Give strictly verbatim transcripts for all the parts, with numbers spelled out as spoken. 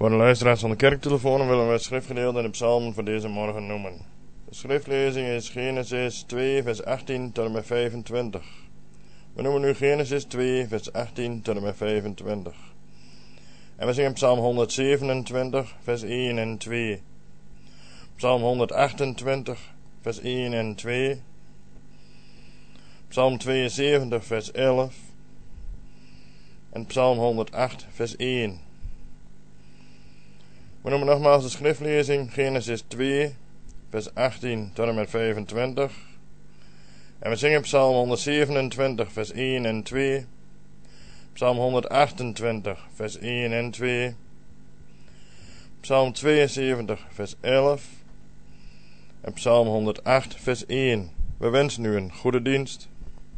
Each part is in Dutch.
Voor de luisteraars van de kerktelefoon willen we het schriftgedeelte in de psalmen voor deze morgen noemen. De schriftlezing is Genesis twee vers achttien tot en met vijfentwintig. We noemen nu Genesis twee vers achttien tot en met vijfentwintig. En we zingen psalm honderdzevenentwintig vers één en twee. Psalm honderdachtentwintig vers één en twee. Psalm tweeënzeventig vers elf. En psalm honderdacht vers één. We noemen nogmaals de schriftlezing Genesis twee vers achttien tot en met vijfentwintig. En we zingen psalm honderdzevenentwintig vers één en twee. Psalm honderdachtentwintig vers één en twee. Psalm tweeënzeventig vers elf. En psalm honderdacht vers één. We wensen u een goede dienst.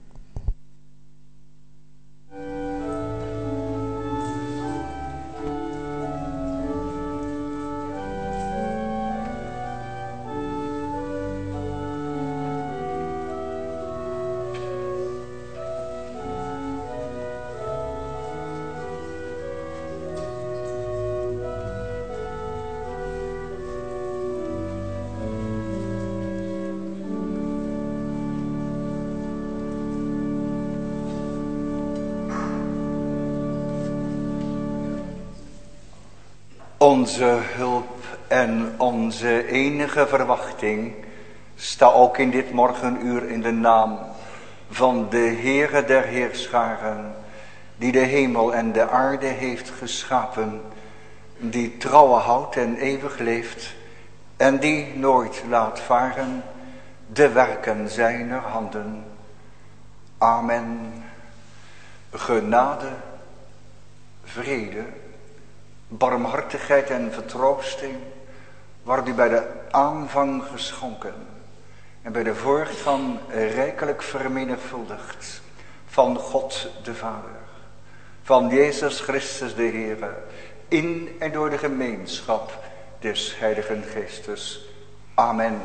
Onze hulp en onze enige verwachting sta ook in dit morgenuur in de naam van de Heere der Heerscharen, die de hemel en de aarde heeft geschapen, die trouwe houdt en eeuwig leeft en die nooit laat varen de werken zijner handen. Amen. Genade, vrede, barmhartigheid en vertroosting worden u bij de aanvang geschonken en bij de voortgang rijkelijk vermenigvuldigd van God de Vader, van Jezus Christus de Heere, in en door de gemeenschap des Heiligen Geestes. Amen.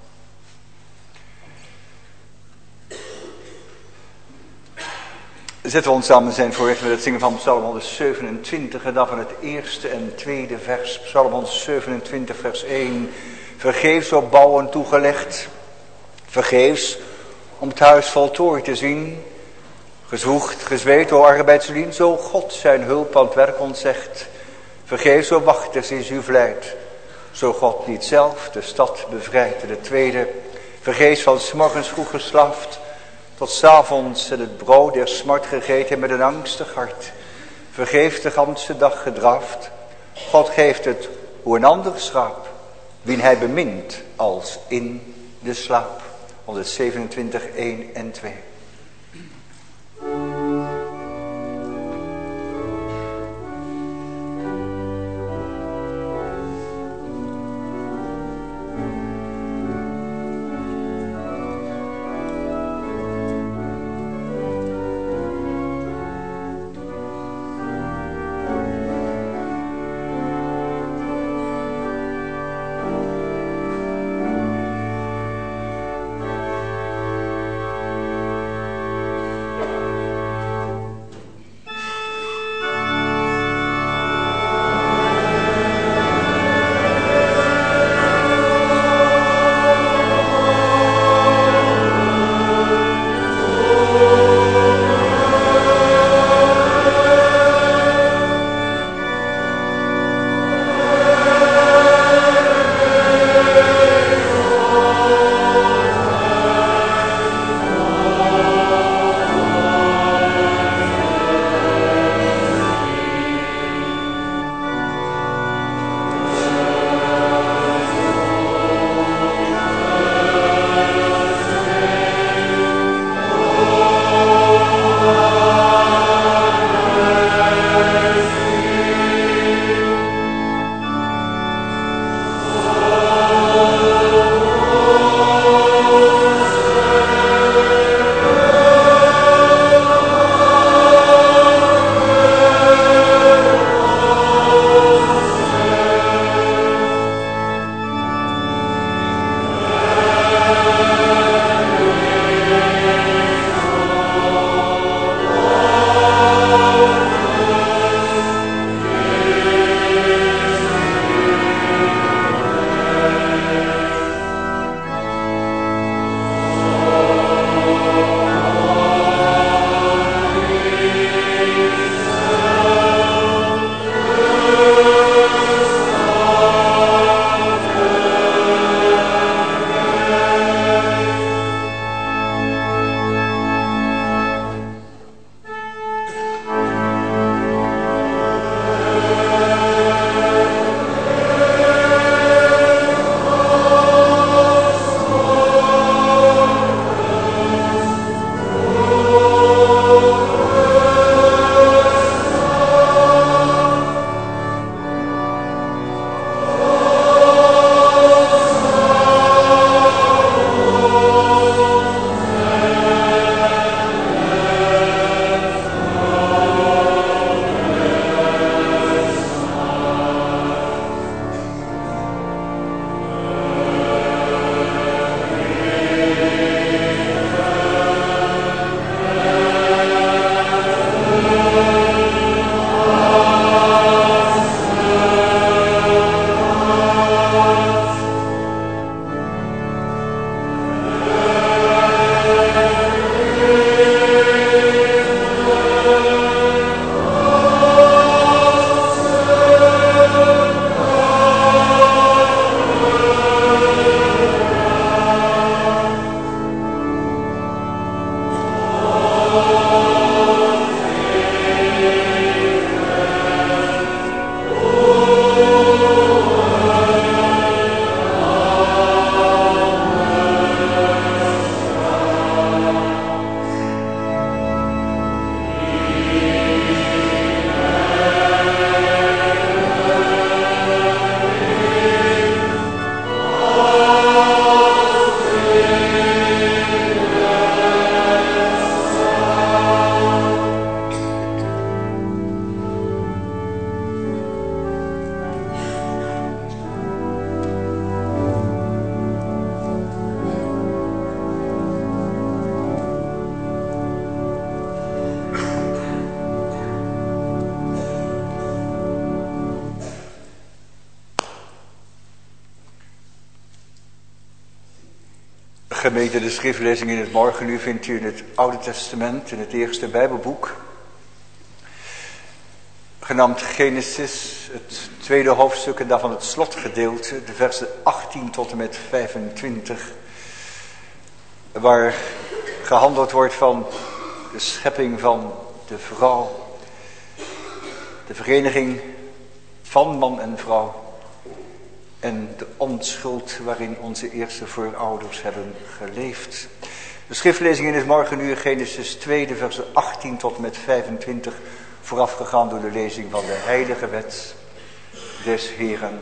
Zetten we ons samen zijn voorrecht met het zingen van Psalm honderdzevenentwintig en dan van het eerste en tweede vers. Psalm honderdzevenentwintig vers één. Vergeefs op bouwen toegelegd, vergeefs om het huis voltooid te zien. Gezwoegd, gezweet, o arbeidslieden, zo God zijn hulp aan het werk ontzegt. Vergeefs, o wachters, is u vlijt, zo God niet zelf de stad bevrijdt. De tweede, vergeefs van 's morgens vroeg geslaafd, tot 's avonds het brood der smart gegeten met een angstig hart. Vergeeft de ganse dag gedraafd. God geeft het hoe een ander schaap, wien hij bemint als in de slaap. honderdzevenentwintig, één en twee. Gemeente, de schriftlezing in het morgenuur vindt u in het Oude Testament, in het eerste Bijbelboek, genaamd Genesis, het tweede hoofdstuk en daarvan het slotgedeelte, de versen achttien tot en met vijfentwintig, waar gehandeld wordt van de schepping van de vrouw, de vereniging van man en vrouw en de onschuld waarin onze eerste voorouders hebben geleefd. De schriftlezing in het morgenuur, Genesis twee, de versen achttien tot en met vijfentwintig, voorafgegaan door de lezing van de heilige wet des Heeren.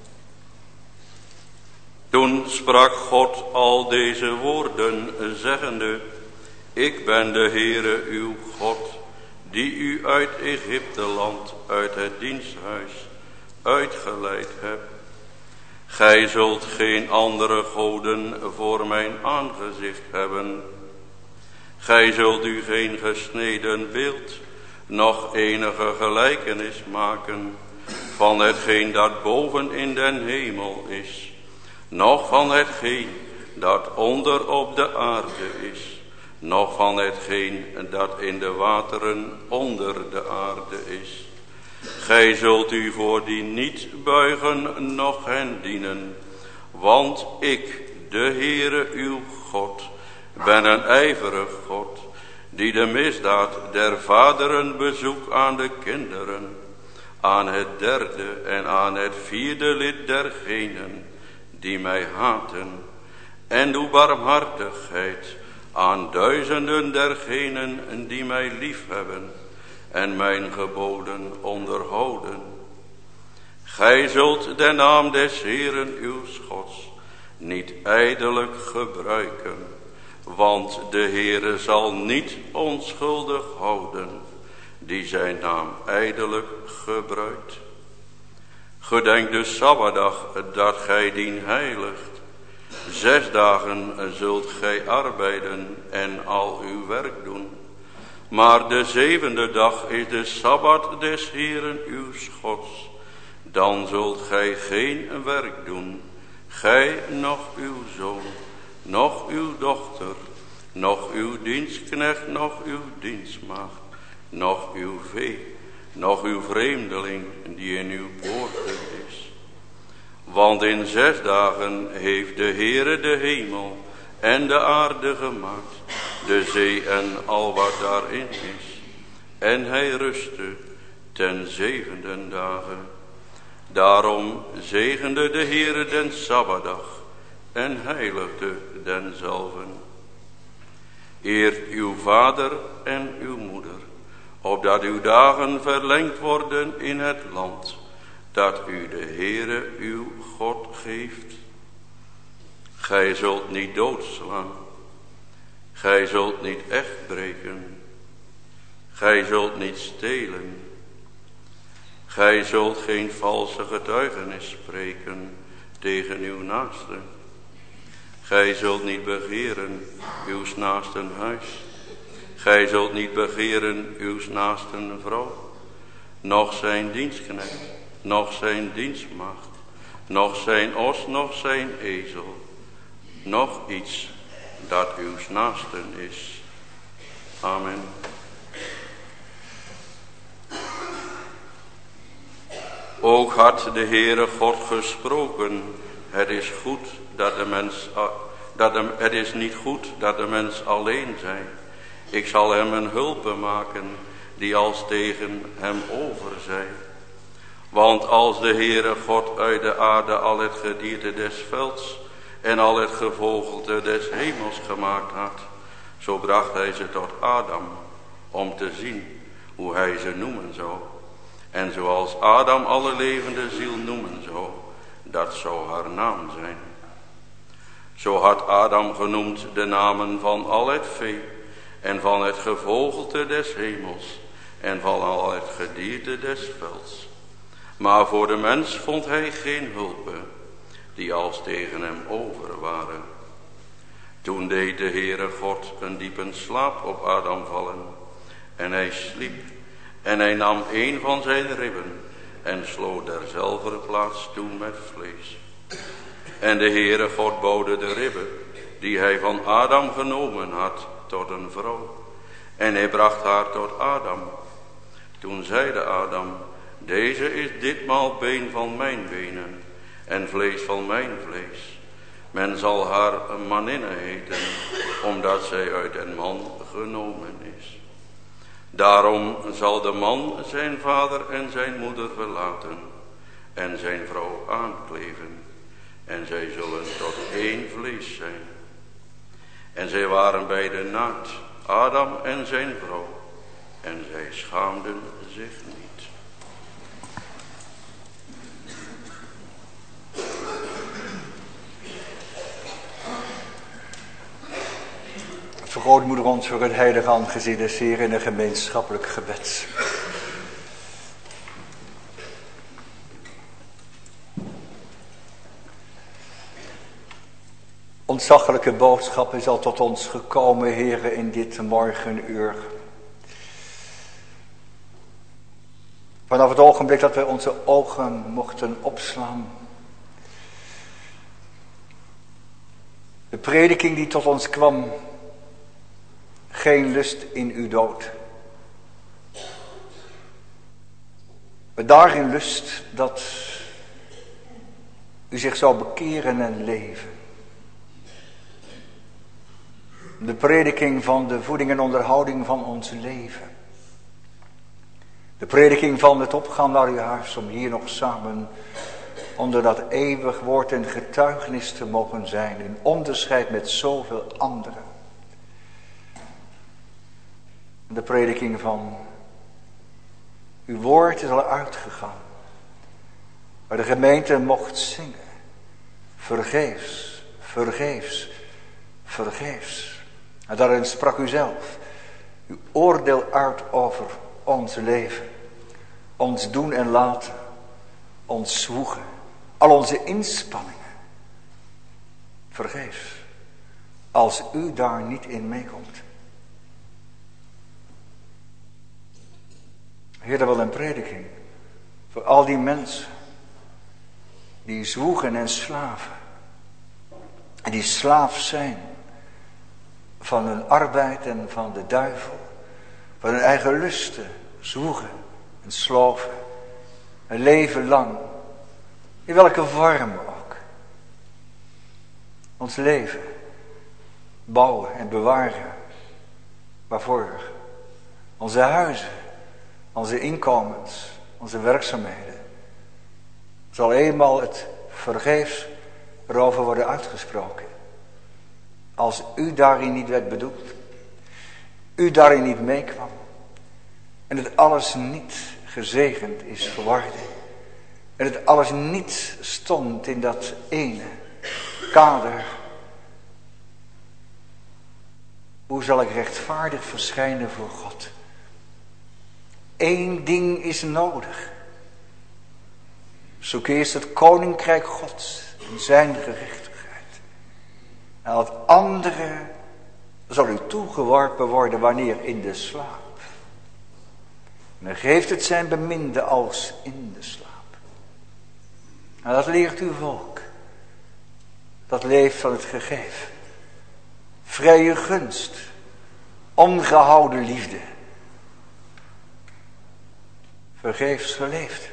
Toen sprak God al deze woorden, zeggende: Ik ben de Heere uw God, die u uit Egypteland, uit het diensthuis, uitgeleid heb. Gij zult geen andere goden voor mijn aangezicht hebben. Gij zult u geen gesneden beeld, noch enige gelijkenis maken van hetgeen dat boven in den hemel is, noch van hetgeen dat onder op de aarde is, noch van hetgeen dat in de wateren onder de aarde is. Gij zult u voor die niet buigen, noch hen dienen, want ik, de Heere uw God, ben een ijverig God, die de misdaad der vaderen bezoekt aan de kinderen, aan het derde en aan het vierde lid dergenen die mij haten, en doe barmhartigheid aan duizenden dergenen die mij liefhebben en mijn geboden onderhouden. Gij zult de naam des Heeren uw Gods niet ijdelijk gebruiken, want de Heere zal niet onschuldig houden die zijn naam ijdelijk gebruikt. Gedenk de Sabbatdag dat gij dien heiligt. Zes dagen zult gij arbeiden en al uw werk doen. Maar de zevende dag is de Sabbat des Heeren uw Gods. Dan zult gij geen werk doen, gij noch uw zoon, noch uw dochter, noch uw dienstknecht, noch uw dienstmaagd, noch uw vee, noch uw vreemdeling die in uw poorten is. Want in zes dagen heeft de Heere de hemel en de aarde gemaakt, de zee en al wat daarin is. En hij rustte ten zevende dagen. Daarom zegende de Heere den Sabbatdag en heiligde denzelven. Eert uw vader en uw moeder, opdat uw dagen verlengd worden in het land dat u de Heere uw God geeft. Gij zult niet doodslaan, gij zult niet echt breken, gij zult niet stelen, gij zult geen valse getuigenis spreken tegen uw naaste. Gij zult niet begeren uws naasten huis, gij zult niet begeren uws naasten vrouw, noch zijn dienstknecht, noch zijn dienstmaagd, noch zijn os, noch zijn ezel, noch iets dat uws naasten is. Amen. Ook had de Heere God gesproken, het is goed dat de mens, dat de, het is niet goed dat de mens alleen zij. Ik zal hem een hulpe maken die als tegen hem over zij. Want als de Heere God uit de aarde al het gedierte des velds en al het gevogelte des hemels gemaakt had, zo bracht hij ze tot Adam om te zien hoe hij ze noemen zou. En zoals Adam alle levende ziel noemen zou, dat zou haar naam zijn. Zo had Adam genoemd de namen van al het vee en van het gevogelte des hemels en van al het gedierte des velds. Maar voor de mens vond hij geen hulpe, die als tegen hem over waren. Toen deed de Heere God een diepe slaap op Adam vallen, en hij sliep, en hij nam een van zijn ribben, en sloot derzelver plaats toe met vlees. En de Heere God bouwde de ribbe, die hij van Adam genomen had, tot een vrouw. En hij bracht haar tot Adam. Toen zeide Adam, deze is ditmaal been van mijn benen en vlees van mijn vlees. Men zal haar een maninne heten, omdat zij uit een man genomen is. Daarom zal de man zijn vader en zijn moeder verlaten en zijn vrouw aankleven. En zij zullen tot één vlees zijn. En zij waren beiden naakt, Adam en zijn vrouw. En zij schaamden zich niet. Vergroot moeder ons voor het heilige aangezicht des Heeren in een gemeenschappelijk gebed. Ontzaglijke boodschap is al tot ons gekomen, Heere, in dit morgenuur. Vanaf het ogenblik dat wij onze ogen mochten opslaan. De prediking die tot ons kwam. Geen lust in uw dood. Maar daarin lust dat u zich zou bekeren en leven. De prediking van de voeding en onderhouding van ons leven. De prediking van het opgaan naar uw huis om hier nog samen onder dat eeuwig woord en getuigenis te mogen zijn. In onderscheid met zoveel anderen. De prediking van uw woord is al uitgegaan. Waar de gemeente mocht zingen. Vergeefs, vergeefs, vergeefs. En daarin sprak u zelf. Uw oordeel uit over ons leven. Ons doen en laten. Ons zwoegen. Al onze inspanningen. Vergeefs. Als u daar niet in meekomt. Heer, dat wel een prediking. Voor al die mensen. Die zwoegen en slaven. En die slaaf zijn. Van hun arbeid en van de duivel. Van hun eigen lusten. Zwoegen en sloven. Een leven lang. In welke vorm ook. Ons leven. Bouwen en bewaren. Waarvoor? Onze huizen. Onze inkomens. Onze werkzaamheden. Zal eenmaal het vergeefs erover worden uitgesproken. Als u daarin niet werd bedoeld. U daarin niet meekwam. En het alles niet gezegend is geworden. En het alles niet stond in dat ene kader. Hoe zal ik rechtvaardig verschijnen voor God? Eén ding is nodig. Zoek eerst het koninkrijk Gods en zijn gerechtigheid. En het andere zal u toegeworpen worden wanneer in de slaap. En dan geeft het zijn beminde als in de slaap. En dat leert uw volk. Dat leeft van het gegeven. Vrije gunst. Ongehouden liefde. Vergeefs geleefd.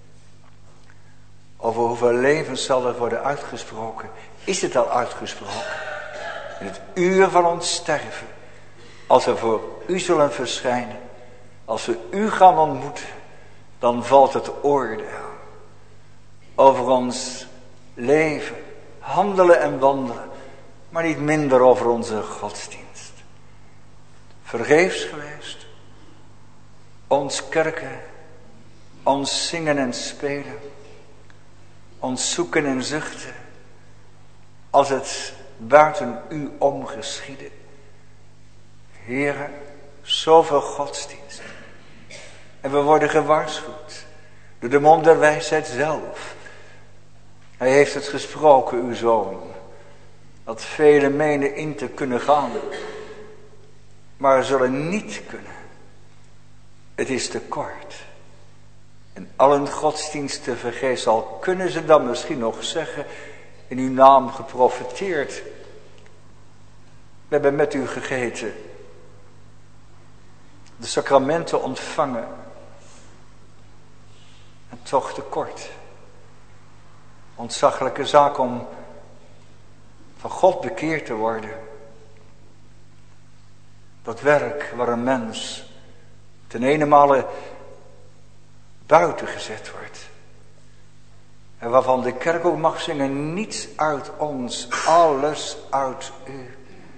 Over hoeveel levens zal er worden uitgesproken? Is het al uitgesproken? In het uur van ons sterven. Als we voor u zullen verschijnen. Als we u gaan ontmoeten. Dan valt het oordeel. Over ons leven. Handelen en wandelen. Maar niet minder over onze godsdienst. Vergeefs geweest. Ons kerken. Ons zingen en spelen. Ons zoeken en zuchten. Als het buiten u omgeschiedde. Heere, zoveel godsdienst. En we worden gewaarschuwd. Door de mond der wijsheid zelf. Hij heeft het gesproken, uw zoon. Dat velen menen in te kunnen gaan. Maar zullen niet kunnen. Het is te kort. En allen godsdiensten vergeefs, al kunnen ze dan misschien nog zeggen. in uw naam geprofeteerd. We hebben met u gegeten. De sacramenten ontvangen. En toch tekort. Ontzaglijke zaak om van God bekeerd te worden. Dat werk waar een mens ten ene buiten gezet wordt. En waarvan de kerk ook mag zingen, niets uit ons, alles uit u.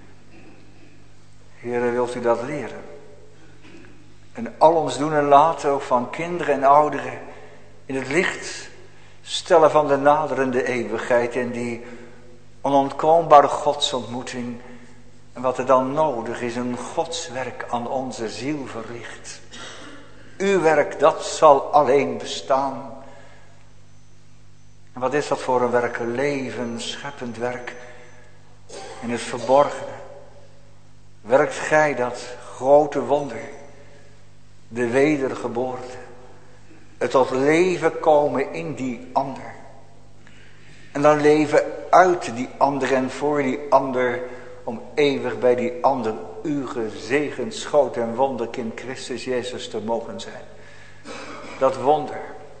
Heere, wilt u dat leren? En al ons doen en laten, ook van kinderen en ouderen, in het licht stellen van de naderende eeuwigheid en die onontkoombare godsontmoeting. En wat er dan nodig is, een godswerk aan onze ziel verricht. Uw werk, dat zal alleen bestaan. En wat is dat voor een werk? Een leven, scheppend werk in het verborgene. Werkt gij dat grote wonder, de wedergeboorte, het tot leven komen in die ander. En dan leven uit die ander en voor die ander, om eeuwig bij die ander uw gezegend schoot en wonderkind Christus Jezus te mogen zijn. Dat wonder,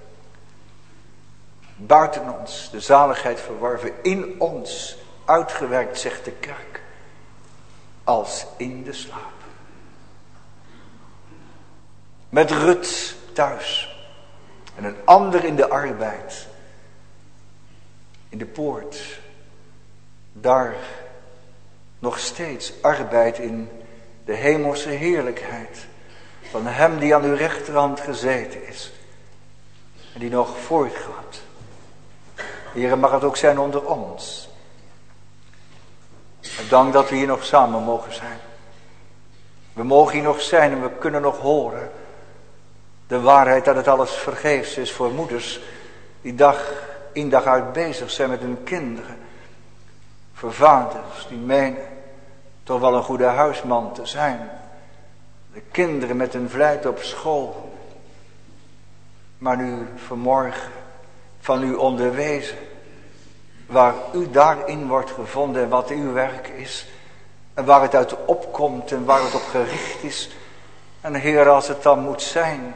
buiten ons, de zaligheid verworven, in ons uitgewerkt, zegt de kerk, als in de slaap. Met Rut thuis en een ander in de arbeid, in de poort, daar nog steeds arbeid in de hemelse heerlijkheid van hem die aan uw rechterhand gezeten is en die nog voortgaat. Heere, mag het ook zijn onder ons. En dank dat we hier nog samen mogen zijn. We mogen hier nog zijn en we kunnen nog horen de waarheid dat het alles vergeefs is voor moeders die dag in dag uit bezig zijn met hun kinderen. Voor vaders die menen toch wel een goede huisman te zijn. De kinderen met hun vlijt op school. Maar nu vanmorgen van u onderwezen. Waar u daarin wordt gevonden en wat uw werk is. En waar het uit opkomt en waar het op gericht is. En Heer, als het dan moet zijn.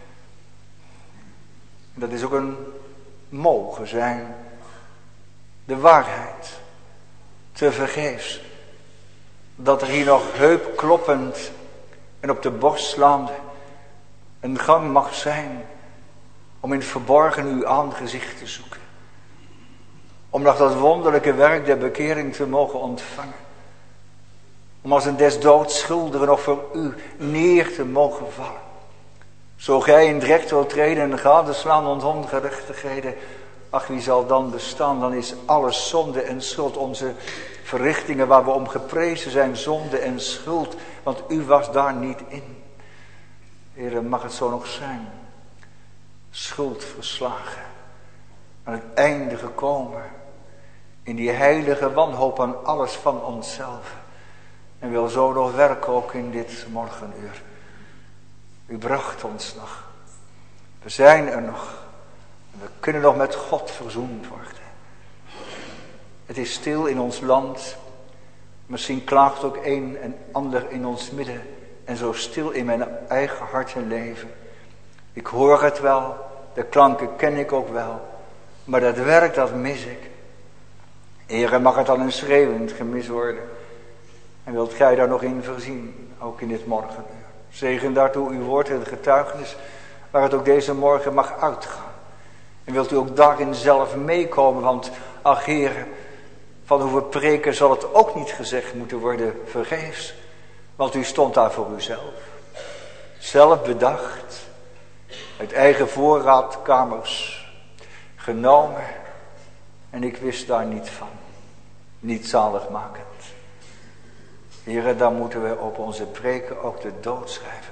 Dat is ook een mogen zijn. De waarheid. Te vergeefs. Dat er hier nog heupkloppend en op de borst slaande een gang mag zijn om in het verborgen uw aangezicht te zoeken. Om nog dat wonderlijke werk der bekering te mogen ontvangen. Om als een des doods schuldige nog voor u neer te mogen vallen. Zo gij in het recht wilt treden en gadeslaan ons ongerechtigheden. Ach, wie zal dan bestaan? Dan is alles zonde en schuld. Onze verrichtingen waar we om geprezen zijn, zonde en schuld. Want u was daar niet in. Heere, mag het zo nog zijn. Schuld verslagen. Aan het einde gekomen. In die heilige wanhoop aan alles van onszelf. En wil zo nog werken ook in dit morgenuur. U bracht ons nog. We zijn er nog. We kunnen nog met God verzoend worden. Het is stil in ons land. Misschien klaagt ook een en ander in ons midden. En zo stil in mijn eigen hart en leven. Ik hoor het wel. De klanken ken ik ook wel. Maar dat werk, dat mis ik. Heere, mag het dan een schreeuwend gemis worden. En wilt gij daar nog in voorzien. Ook in dit morgenuur. Zegen daartoe uw woord en het getuigenis. Waar het ook deze morgen mag uitgaan. En wilt u ook daarin zelf meekomen. Want ach Heere, van hoe we preken zal het ook niet gezegd moeten worden vergeefs. Want u stond daar voor uzelf. Zelf bedacht. Uit eigen voorraadkamers genomen. En ik wist daar niet van. Niet zaligmakend. Heere, dan moeten we op onze preken ook de dood schrijven.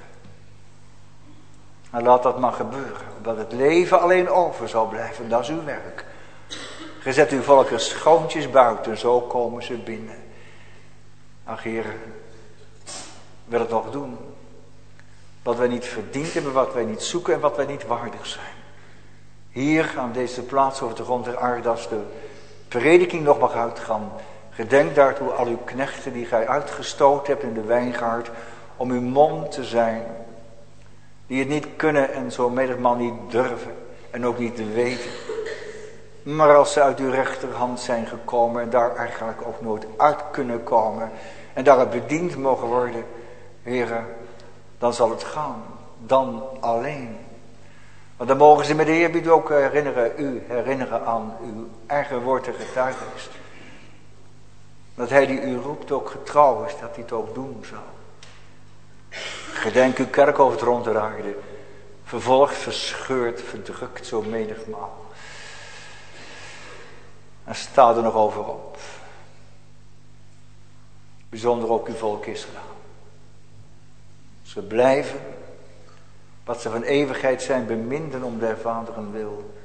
En laat dat maar gebeuren. Dat het leven alleen over zal blijven. Dat is uw werk. Gezet uw volk er schoontjes buiten. Zo komen ze binnen. Ach Heere. Wil het nog doen. Wat wij niet verdiend hebben. Wat wij niet zoeken. En wat wij niet waardig zijn. Hier aan deze plaats over de grond der aarde. Als de prediking nog mag uitgaan. Gedenk daartoe al uw knechten die gij uitgestoten hebt in de wijngaard, om uw mond te zijn. Die het niet kunnen en zo menigmaal niet durven en ook niet te weten. Maar als ze uit uw rechterhand zijn gekomen en daar eigenlijk ook nooit uit kunnen komen en daaruit bediend mogen worden, Heere, dan zal het gaan. Dan alleen. Want dan mogen ze met de eerbied ook herinneren, u herinneren aan uw eigen woord en getuigenis. Dat hij die u roept ook getrouw is, dat hij het ook doen zal. Gedenk uw kerk over het rond de aarde, vervolgd, verscheurd, verdrukt, zo menigmaal. En sta er nog over op. Bijzonder ook uw volk Israël. Ze blijven, wat ze van eeuwigheid zijn, beminden om der vaderen wil.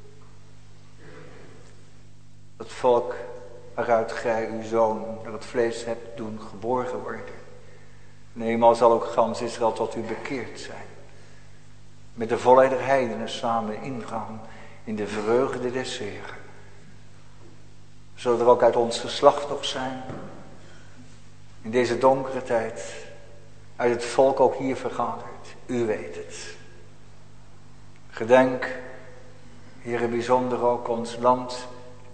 Het volk waaruit gij uw zoon naar het vlees hebt doen geboren worden. En eenmaal zal ook gans Israël tot u bekeerd zijn. Met de volheid der heidenen samen ingaan in de vreugde des Heren. Zullen er ook uit ons geslacht nog zijn, in deze donkere tijd, uit het volk ook hier vergaderd. U weet het. Gedenk, Heere, bijzonder ook ons land.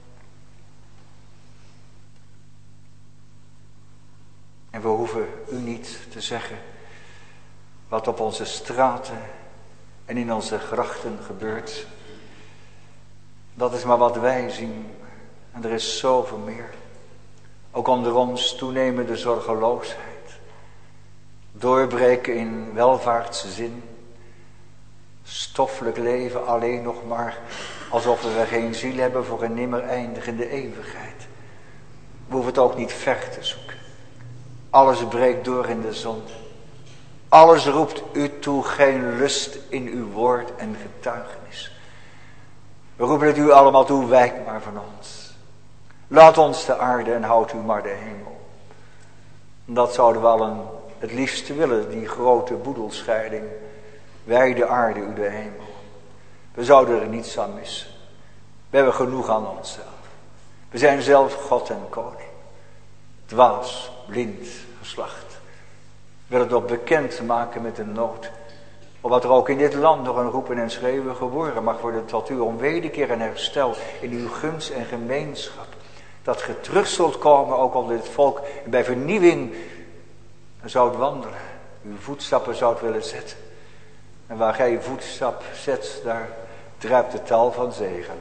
En we hoeven u niet te zeggen wat op onze straten en in onze grachten gebeurt. Dat is maar wat wij zien. En er is zoveel meer. Ook onder ons toenemende zorgeloosheid. Doorbreken in welvaartszin. Stoffelijk leven alleen nog maar alsof we geen ziel hebben voor een nimmer eindigende eeuwigheid. We hoeven het ook niet ver te zoeken. Alles breekt door in de zon. Alles roept u toe, geen lust in uw woord en getuigenis. We roepen het u allemaal toe, wijk maar van ons. Laat ons de aarde en houd u maar de hemel. Dat zouden we allen het liefste willen, die grote boedelscheiding. Wij de aarde, u de hemel. We zouden er niets aan missen. We hebben genoeg aan onszelf. We zijn zelf God en koning. Dwaas, blind, geslacht. We willen het nog bekend maken met de nood. Opdat er ook in dit land nog een roepen en schreeuwen geboren mag worden tot u om wederkeer en herstel in uw gunst en gemeenschap. Dat ge terug zult komen ook onder dit volk en bij vernieuwing zoudt wandelen. Uw voetstappen zoudt willen zetten. En waar gij uw voetstap zet, daar druipt de tal van zegen.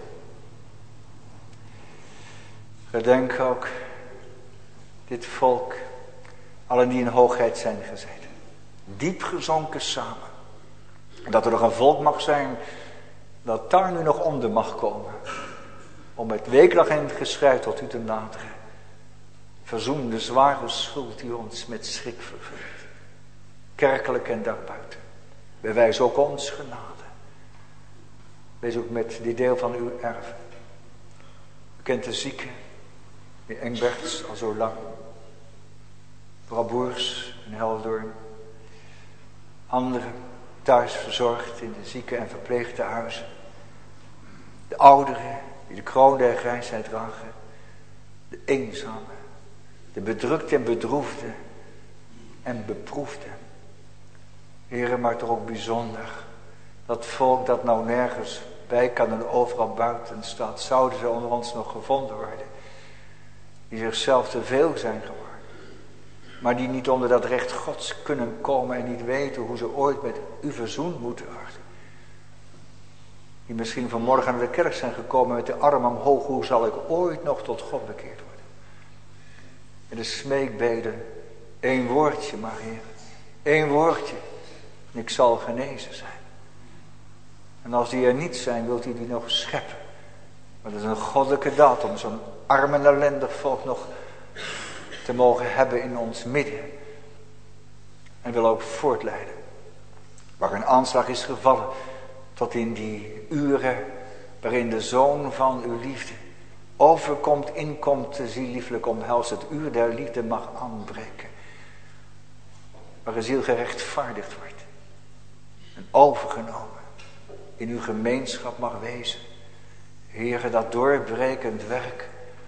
Gedenk ook dit volk, allen die in hoogheid zijn gezeten. Diep gezonken samen. Dat er nog een volk mag zijn dat daar nu nog onder mag komen. Om met weeklag in het geschrijf tot u te naderen. Verzoen de zware schuld die ons met schrik vervult. Kerkelijk en daarbuiten. Bewijs ook ons genade. Wees ook met dit deel van uw erven. U kent de zieken. De Engberts al zo lang. Mevrouw Boers in Heldoorn. Anderen thuis verzorgd in de zieken- en verpleegtehuizen. De ouderen die de kroon der grijsheid dragen. De eenzamen. De bedrukte en bedroefde en beproefde. Heren, maar toch ook bijzonder. Dat volk dat nou nergens bij kan en overal buiten staat. Zouden ze onder ons nog gevonden worden. Die zichzelf te veel zijn geworden. Maar die niet onder dat recht Gods kunnen komen en niet weten hoe ze ooit met u verzoend moeten worden. Die misschien vanmorgen naar de kerk zijn gekomen met de arm omhoog. Hoe zal ik ooit nog tot God bekeerd worden? En de smeekbeden. Eén woordje maar, Heer. Eén woordje. En ik zal genezen zijn. En als die er niet zijn, wilt u die nog scheppen. Maar dat is een goddelijke daad om zo'n arm en ellendig volk nog te mogen hebben in ons midden. En wil ook voortleiden. Waar een aanslag is gevallen. Tot in die uren waarin de zoon van uw liefde overkomt, inkomt, te ziel lieflijk omhelst. Het uur der liefde mag aanbreken. Waar een ziel gerechtvaardigd wordt. En overgenomen. In uw gemeenschap mag wezen. Heere, dat doorbrekend werk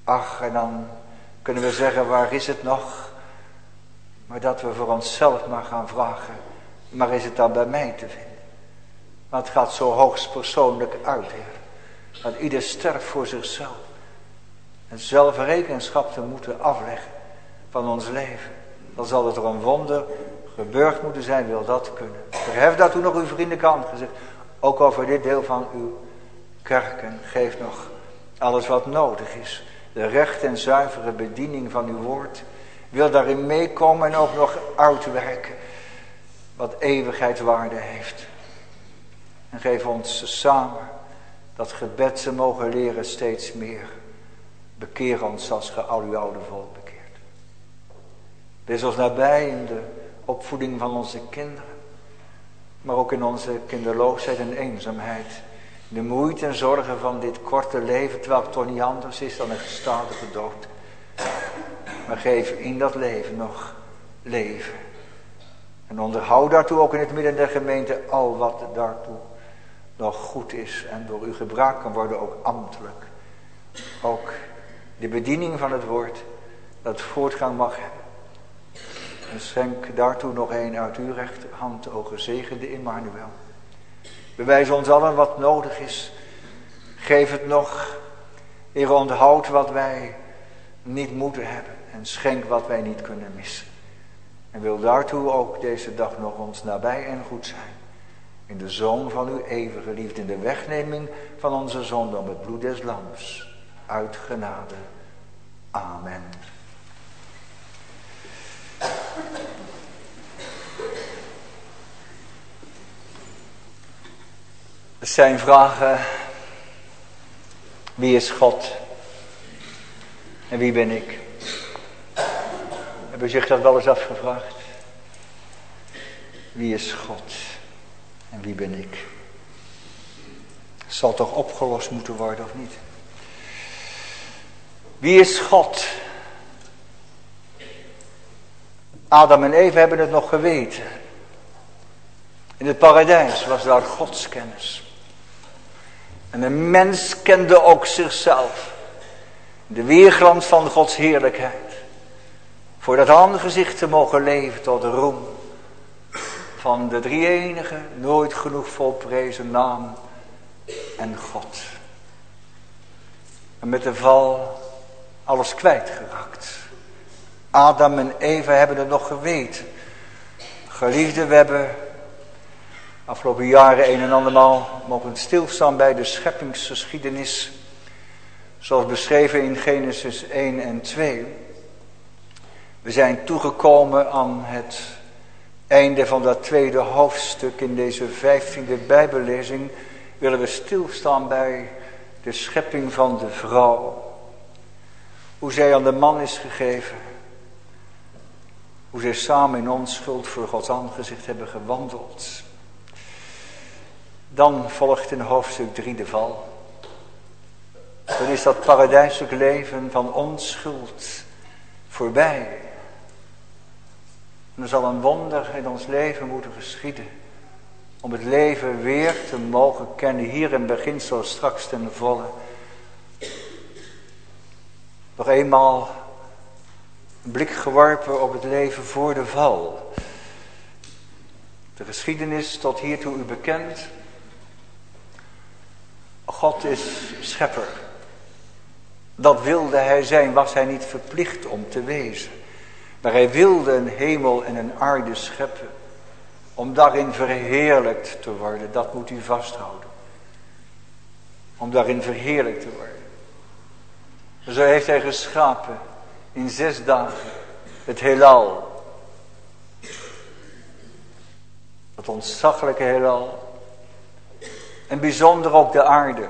Ach, en dan kunnen we zeggen, waar is het nog? Maar dat we voor onszelf maar gaan vragen, maar is het dan bij mij te vinden? Want het gaat zo hoogst persoonlijk uit, Heer. Dat ieder sterft voor zichzelf. En zelf rekenschap te moeten afleggen van ons leven. Dan zal het er een wonder gebeurd moeten zijn, wil dat kunnen. Verhef dat toen nog uw vriendelijke hand gezegd. Ook over dit deel van uw kerk. En geef nog alles wat nodig is. De recht en zuivere bediening van uw woord. Wil daarin meekomen en ook nog uitwerken. Wat eeuwigheidswaarde heeft. En geef ons samen dat gebed ze mogen leren steeds meer. Bekeer ons als ge al uw oude volk bekeert. Wees ons nabij in de opvoeding van onze kinderen. Maar ook in onze kinderloosheid en eenzaamheid. De moeite en zorgen van dit korte leven, terwijl het toch niet anders is dan een gestadige dood. Maar geef in dat leven nog leven. En onderhoud daartoe ook in het midden der gemeente al wat daartoe nog goed is. En door u gebruikt kan worden ook ambtelijk. Ook de bediening van het woord dat voortgang mag hebben. En schenk daartoe nog een uit uw rechterhand, o gezegende Immanuel. Bewijs ons allen wat nodig is. Geef het nog. Heer, onthoud wat wij niet moeten hebben. En schenk wat wij niet kunnen missen. En wil daartoe ook deze dag nog ons nabij en goed zijn. In de zoon van uw eeuwige liefde. In de wegneming van onze zonde om het bloed des lams. Uit genade. Amen. Het zijn vragen. Wie is God? En wie ben ik? Hebben u zich dat wel eens afgevraagd? Wie is God? En wie ben ik? Het zal toch opgelost moeten worden of niet? Wie is God? Adam en Eva hebben het nog geweten. In het paradijs was daar godskennis. En de mens kende ook zichzelf. De weerglans van Gods heerlijkheid. Voor dat aangezicht te mogen leven tot de roem van de drie-enige, nooit genoeg volprezen naam en God. En met de val alles kwijtgeraakt. Adam en Eva hebben het nog geweten. Geliefden, we hebben afgelopen jaren een en andermaal mogen stilstaan bij de scheppingsgeschiedenis. Zoals beschreven in Genesis één en twee. We zijn toegekomen aan het einde van dat tweede hoofdstuk. In deze vijftiende Bijbellezing willen we stilstaan bij de schepping van de vrouw. Hoe zij aan de man is gegeven. Hoe zij samen in onschuld voor Gods aangezicht hebben gewandeld. Dan volgt in hoofdstuk drie de val. Dan is dat paradijselijk leven van onschuld voorbij. En er zal een wonder in ons leven moeten geschieden. Om het leven weer te mogen kennen. Hier in beginsel straks ten volle. Nog eenmaal een blik geworpen op het leven voor de val. De geschiedenis tot hiertoe u bekend. God is schepper. Dat wilde hij zijn, was hij niet verplicht om te wezen. Maar hij wilde een hemel en een aarde scheppen. Om daarin verheerlijkt te worden. Dat moet u vasthouden. Om daarin verheerlijkt te worden. Zo heeft hij geschapen in zes dagen het heelal. Het ontzaglijke heelal. En bijzonder ook de aarde.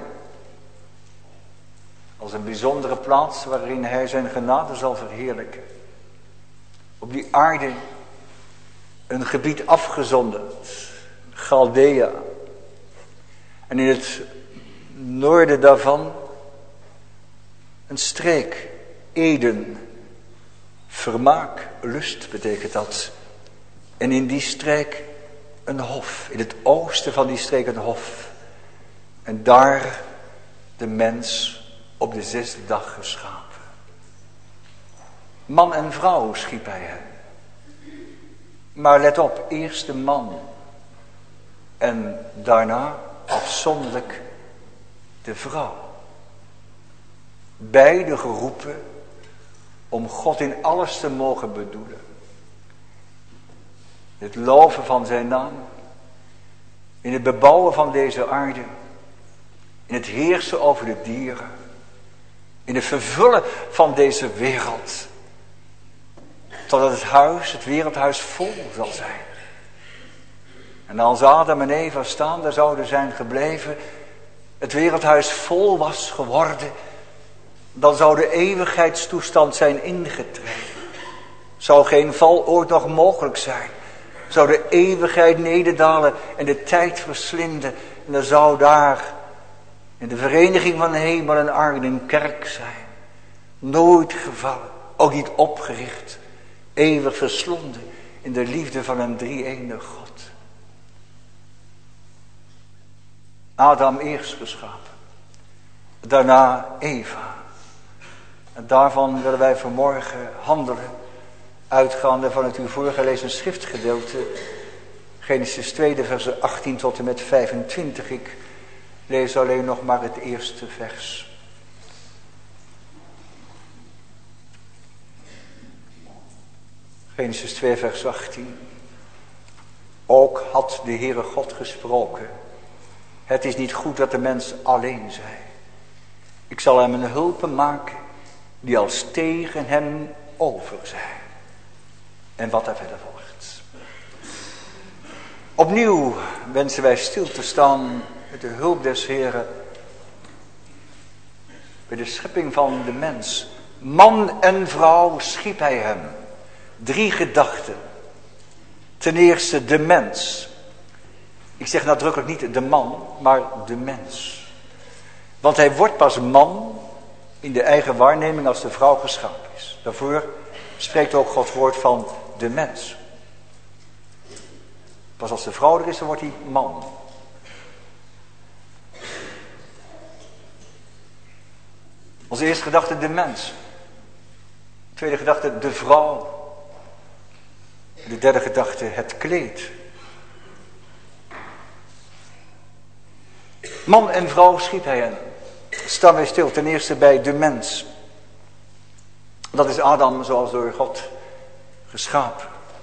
Als een bijzondere plaats waarin hij zijn genade zal verheerlijken. Op die aarde een gebied afgezonderd. Chaldea. En in het noorden daarvan een streek. Eden. Vermaak, lust betekent dat. En in die streek een hof. In het oosten van die streek een hof. En daar de mens op de zesde dag geschapen. Man en vrouw schiep hij hen. Maar let op, eerst de man. En daarna afzonderlijk de vrouw. Beide geroepen om God in alles te mogen bedoelen. Het loven van zijn naam. In het bebouwen van deze aarde. In het heersen over de dieren. In het vervullen van deze wereld. Totdat het huis, het wereldhuis vol zal zijn. En als Adam en Eva staande zouden zijn gebleven, het wereldhuis vol was geworden, dan zou de eeuwigheidstoestand zijn ingetreden. Zou geen val ooit nog mogelijk zijn. Zou de eeuwigheid nederdalen en de tijd verslinden. En dan zou daar in de vereniging van hemel en aarde een kerk zijn. Nooit gevallen, ook niet opgericht. Eeuwig verslonden in de liefde van een drie-ene God. Adam eerst geschapen. Daarna Eva. En daarvan willen wij vanmorgen handelen. Uitgaande van het u voorgelezen schriftgedeelte. Genesis twee, versen achttien tot en met vijfentwintig. Ik lees alleen nog maar het eerste vers. Genesis twee, vers achttien. Ook had de Heere God gesproken. Het is niet goed dat de mens alleen zij. Ik zal hem een hulpen maken die als tegen hem over zijn. En wat er verder volgt. Opnieuw wensen wij stil te staan met de hulp des Heeren. Bij de schepping van de mens. Man en vrouw schiep hij hem. Drie gedachten. Ten eerste de mens. Ik zeg nadrukkelijk niet de man, maar de mens. Want hij wordt pas man in de eigen waarneming als de vrouw geschapen is. Daarvoor spreekt ook Gods woord van de mens. Pas als de vrouw er is, dan wordt hij man. Onze eerste gedachte de mens. Tweede gedachte de vrouw. De derde gedachte het kleed. Man en vrouw schiep hij hen. Staan wij stil ten eerste bij de mens. Dat is Adam zoals door God geschapen.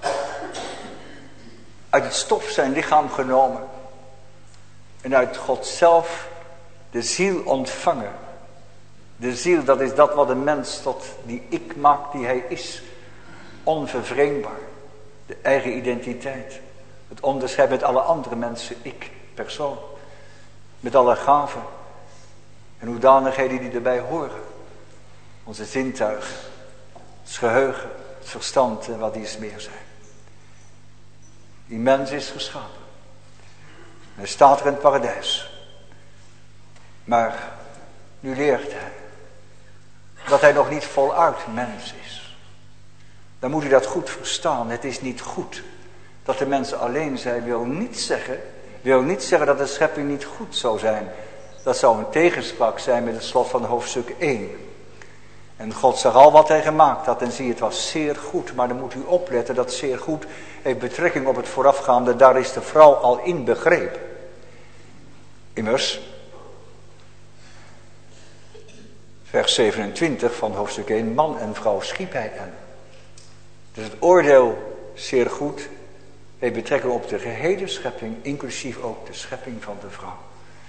Uit het stof zijn lichaam genomen. En uit God zelf de ziel ontvangen. De ziel, dat is dat wat een mens tot die ik maakt die hij is. Onvervreemdbaar. De eigen identiteit. Het onderscheid met alle andere mensen, ik, persoon. Met alle gaven en hoedanigheden die erbij horen. Onze zintuigen, het geheugen, het verstand en wat dies meer zijn. Die mens is geschapen. Hij staat er in het paradijs. Maar nu leert hij dat hij nog niet voluit mens is. Dan moet u dat goed verstaan. Het is niet goed dat de mensen alleen zijn. Wil niet zeggen, wil niet zeggen dat de schepping niet goed zou zijn. Dat zou een tegenspraak zijn met het slot van hoofdstuk één. En God zag al wat hij gemaakt had en zie, het was zeer goed. Maar dan moet u opletten dat zeer goed heeft betrekking op het voorafgaande. Daar is de vrouw al in begrepen. Immers, vers zevenentwintig van hoofdstuk één. Man en vrouw schiep hij hen. Dus het oordeel zeer goed heeft betrekking op de gehele schepping. Inclusief ook de schepping van de vrouw.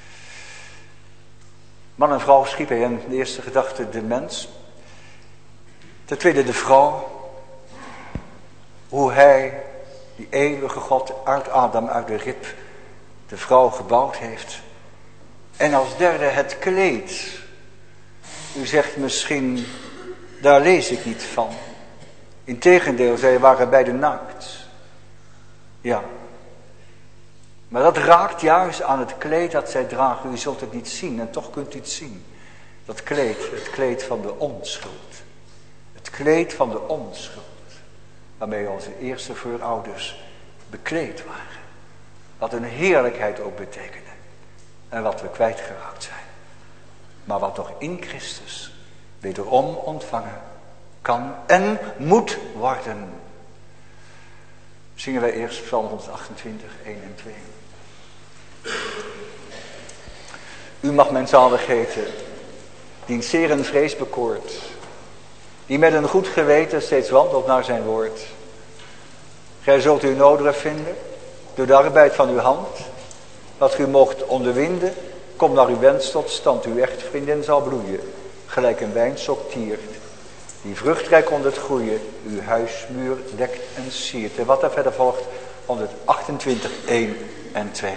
Man en vrouw schiep hij hen. De eerste gedachte de mens. Ten tweede de vrouw. Hoe hij, die eeuwige God, uit Adam, uit de rib, de vrouw gebouwd heeft. En als derde het kleed. U zegt misschien, daar lees ik niet van. Integendeel, zij waren beide naakt. Ja. Maar dat raakt juist aan het kleed dat zij dragen. U zult het niet zien en toch kunt u het zien. Dat kleed, het kleed van de onschuld. Het kleed van de onschuld. Waarmee onze eerste voorouders bekleed waren. Wat een heerlijkheid ook betekende. En wat we kwijtgeraakt zijn. Maar wat nog in Christus wederom ontvangen kan en moet worden. Zingen wij eerst Psalm honderdachtentwintig, één en twee. U mag mijn zaligheden, die in zeer en vrees bekoort, die met een goed geweten steeds wandelt naar zijn woord. Gij zult uw noderen vinden, door de arbeid van uw hand. Wat u moogt onderwinden, kom naar uw wens tot stand. Uw echtvriendin zal bloeien, gelijk een wijnstok tiert, die vruchtrijk onder het groeien, uw huismuur dekt en siert. En wat er verder volgt, honderdachtentwintig, één en twee.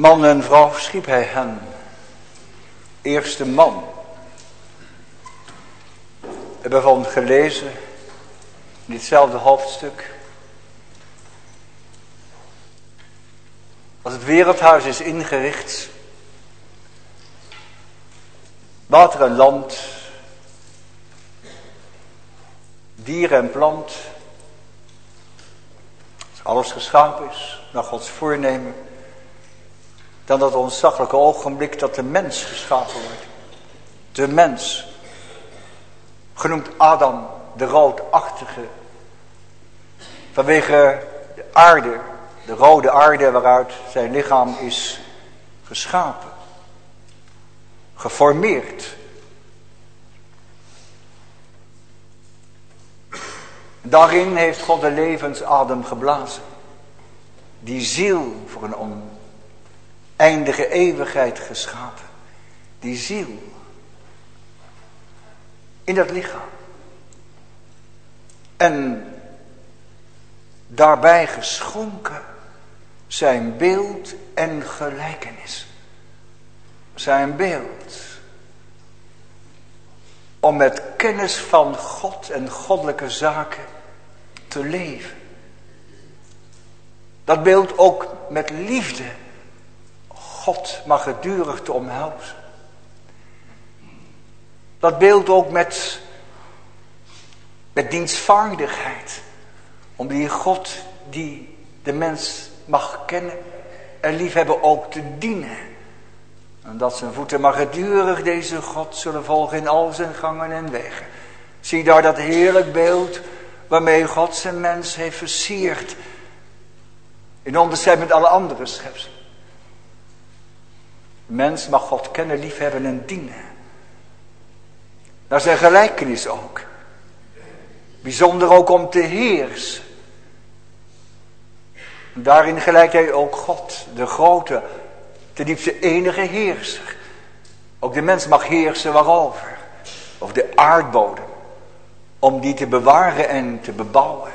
Man en vrouw schiep hij hen. Eerste man. We hebben van gelezen in ditzelfde hoofdstuk. Als het wereldhuis is ingericht, water en land, dier en plant, als alles geschapen is naar Gods voornemen, dan dat ontzaglijke ogenblik dat de mens geschapen wordt. De mens, genoemd Adam, de roodachtige, vanwege de aarde, de rode aarde waaruit zijn lichaam is geschapen, geformeerd. Daarin heeft God de levensadem geblazen. Die ziel voor een oneindige eeuwigheid geschapen. Die ziel. In dat lichaam. En daarbij geschonken zijn beeld en gelijkenis. Zijn beeld. Om met kennis van God en goddelijke zaken te leven. Dat beeld ook met liefde God maar gedurig te omhelzen. Dat beeld ook met, met dienstvaardigheid. Om die God die de mens mag kennen en liefhebben ook te dienen. En dat zijn voeten maar gedurig deze God zullen volgen in al zijn gangen en wegen. Zie daar dat heerlijk beeld waarmee God zijn mens heeft versierd. In onderscheid met alle andere schepselen. De mens mag God kennen, liefhebben en dienen. Naar zijn gelijkenis ook. Bijzonder ook om te heersen. En daarin gelijkt hij ook God, de grote, de diepste enige heerser. Ook de mens mag heersen waarover? Over de aardbodem. Om die te bewaren en te bebouwen.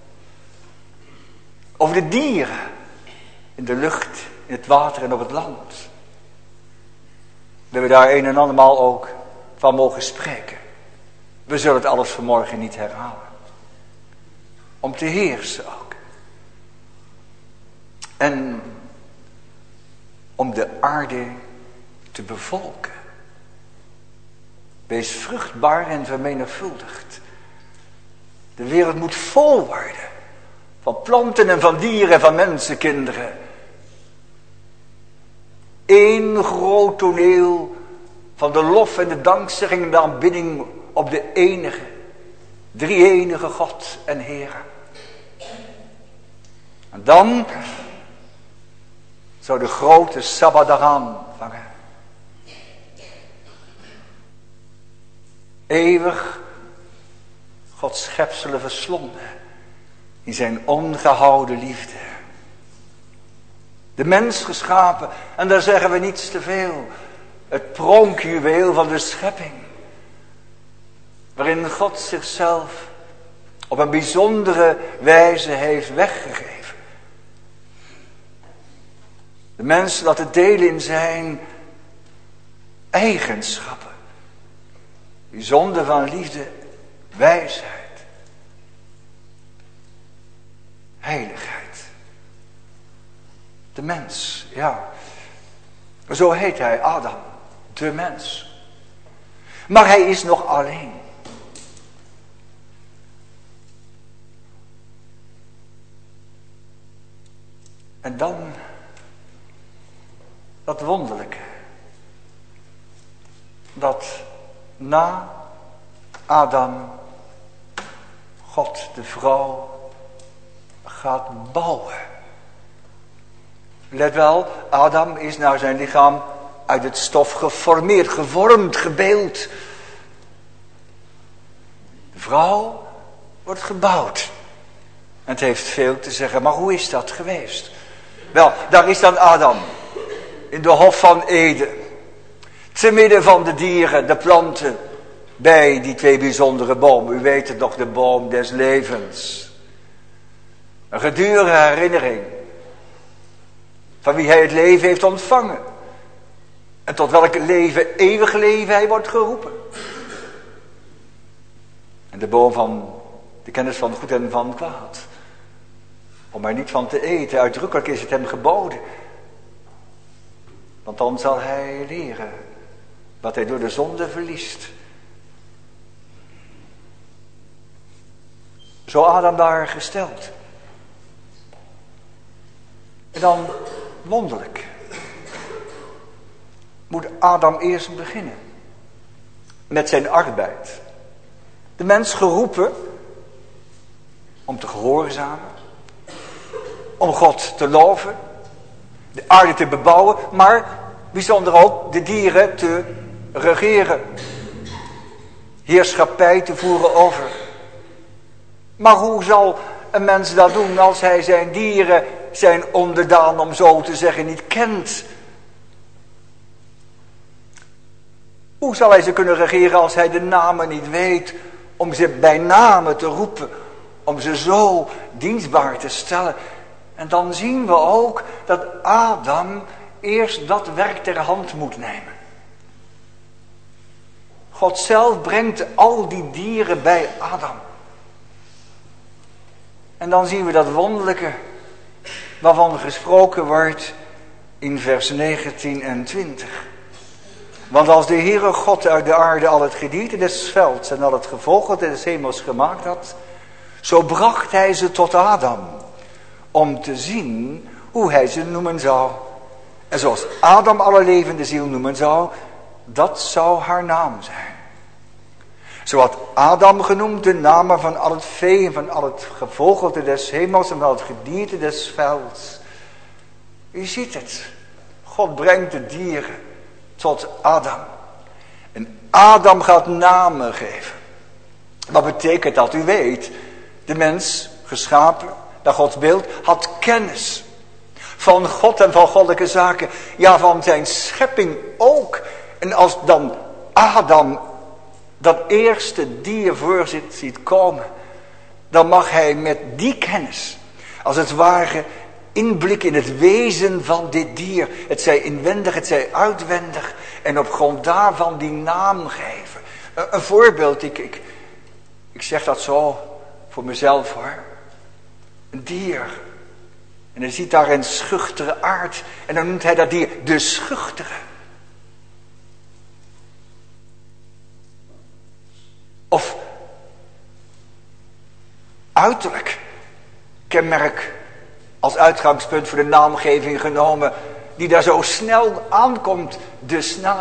Over de dieren. In de lucht, in het water en op het land. We hebben daar een en andermaal ook van mogen spreken. We zullen het alles vanmorgen niet herhalen. Om te heersen ook. En om de aarde te bevolken. Wees vruchtbaar en vermenigvuldigd. De wereld moet vol worden. Van planten en van dieren en van mensenkinderen. Eén groot toneel van de lof en de dankzegging en de aanbidding op de enige, drie-enige God en Heer. En dan zou de grote Sabbat eraan vangen. Eeuwig Gods schepselen verslonden in zijn ongehouden liefde. De mens geschapen, en daar zeggen we niets te veel. Het pronkjuweel van de schepping. Waarin God zichzelf op een bijzondere wijze heeft weggegeven. De mens laten delen in zijn eigenschappen. Bijzonder van liefde, wijsheid. Heiligheid. De mens, ja. Zo heet hij, Adam. De mens. Maar hij is nog alleen. En dan dat wonderlijke. Dat na Adam God de vrouw gaat bouwen. Let wel, Adam is naar zijn lichaam uit het stof geformeerd, gevormd, gebeeld. De vrouw wordt gebouwd. En het heeft veel te zeggen, maar hoe is dat geweest? Wel, daar is dan Adam, in de hof van Eden. Te midden van de dieren, de planten, bij die twee bijzondere bomen. U weet het nog, de boom des levens. Een gedurige herinnering van wie hij het leven heeft ontvangen. En tot welk leven, eeuwig leven, hij wordt geroepen. En de boom van de kennis van goed en van kwaad, om er niet van te eten, uitdrukkelijk is het hem geboden. Want dan zal hij leren wat hij door de zonde verliest. Zo Adam daar gesteld. En dan wonderlijk moet Adam eerst beginnen met zijn arbeid. De mens geroepen om te gehoorzamen, om God te loven, de aarde te bebouwen, maar bijzonder ook de dieren te regeren, heerschappij te voeren over. Maar hoe zal een mens dat doen als hij zijn dieren, zijn onderdaan om zo te zeggen, niet kent? Hoe zal hij ze kunnen regeren als hij de namen niet weet, om ze bij namen te roepen, om ze zo dienstbaar te stellen? En dan zien we ook dat Adam eerst dat werk ter hand moet nemen. God zelf brengt al die dieren bij Adam. En dan zien we dat wonderlijke waarvan gesproken wordt in vers negentien en twintig. Want als de Heere God uit de aarde al het gedierte des velds en al het gevogelte des hemels gemaakt had, zo bracht hij ze tot Adam, om te zien hoe hij ze noemen zou. En zoals Adam alle levende ziel noemen zou, dat zou haar naam zijn. Zo had Adam genoemd de namen van al het vee en van al het gevogelte des hemels en van al het gedierte des velds. U ziet het. God brengt de dieren tot Adam. En Adam gaat namen geven. Wat betekent dat? U weet, de mens, geschapen naar Gods beeld, had kennis van God en van goddelijke zaken. Ja, van zijn schepping ook. En als dan Adam dat eerste dier voor zich ziet komen, dan mag hij met die kennis, als het ware, inblik in het wezen van dit dier. Het zij inwendig, het zij uitwendig. En op grond daarvan die naam geven. Een, een voorbeeld, ik, ik, ik zeg dat zo voor mezelf hoor. Een dier. En hij ziet daar een schuchtere aard. En dan noemt hij dat dier de schuchtere. Of uiterlijk kenmerk als uitgangspunt voor de naamgeving genomen, die daar zo snel aankomt, de snelle.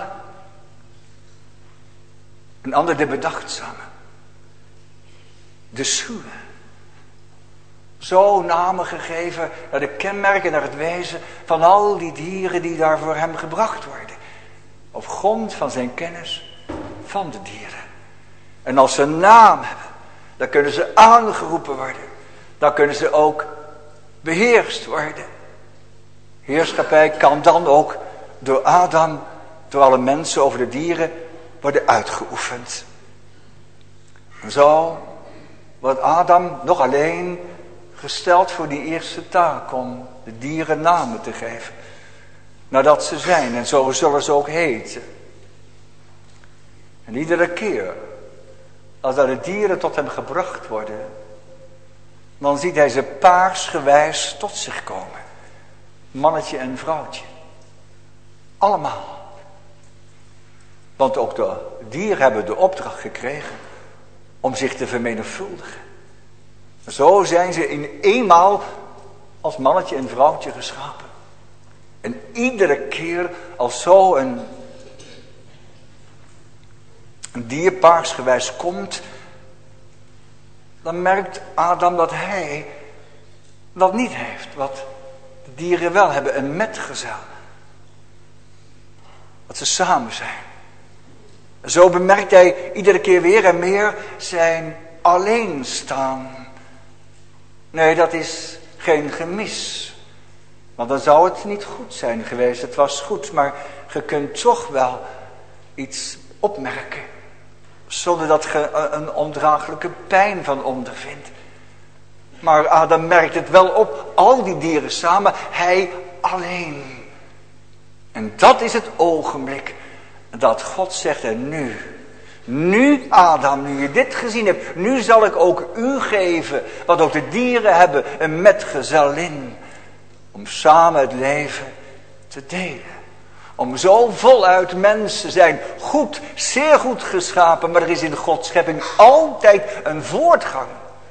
Een ander de bedachtzame, de schuwe. Zo namen gegeven naar de kenmerken, naar het wezen van al die dieren die daar voor hem gebracht worden. Op grond van zijn kennis van de dieren. En als ze een naam hebben, dan kunnen ze aangeroepen worden. Dan kunnen ze ook beheerst worden. Heerschappij kan dan ook door Adam, door alle mensen over de dieren, worden uitgeoefend. En zo wordt Adam nog alleen gesteld voor die eerste taak om de dieren namen te geven. Nadat ze zijn, en zo zullen ze ook heten. En iedere keer als dat de dieren tot hem gebracht worden, dan ziet hij ze paarsgewijs tot zich komen. Mannetje en vrouwtje. Allemaal. Want ook de dieren hebben de opdracht gekregen om zich te vermenigvuldigen. Zo zijn ze in eenmaal als mannetje en vrouwtje geschapen. En iedere keer als zo een, een dier paarsgewijs komt, dan merkt Adam dat hij dat niet heeft, wat de dieren wel hebben, een metgezel. Dat ze samen zijn. Zo bemerkt hij iedere keer weer en meer zijn alleenstaan. Nee, dat is geen gemis. Want dan zou het niet goed zijn geweest. Het was goed, maar je kunt toch wel iets opmerken. Zonder dat je een ondraaglijke pijn van ondervindt. Maar Adam merkt het wel op, al die dieren samen. Hij alleen. En dat is het ogenblik dat God zegt, en nu, nu Adam, nu je dit gezien hebt, nu zal ik ook u geven, wat ook de dieren hebben, een metgezellin, om samen het leven te delen. Om zo voluit mensen zijn, goed, zeer goed geschapen, maar er is in Gods schepping altijd een voortgang.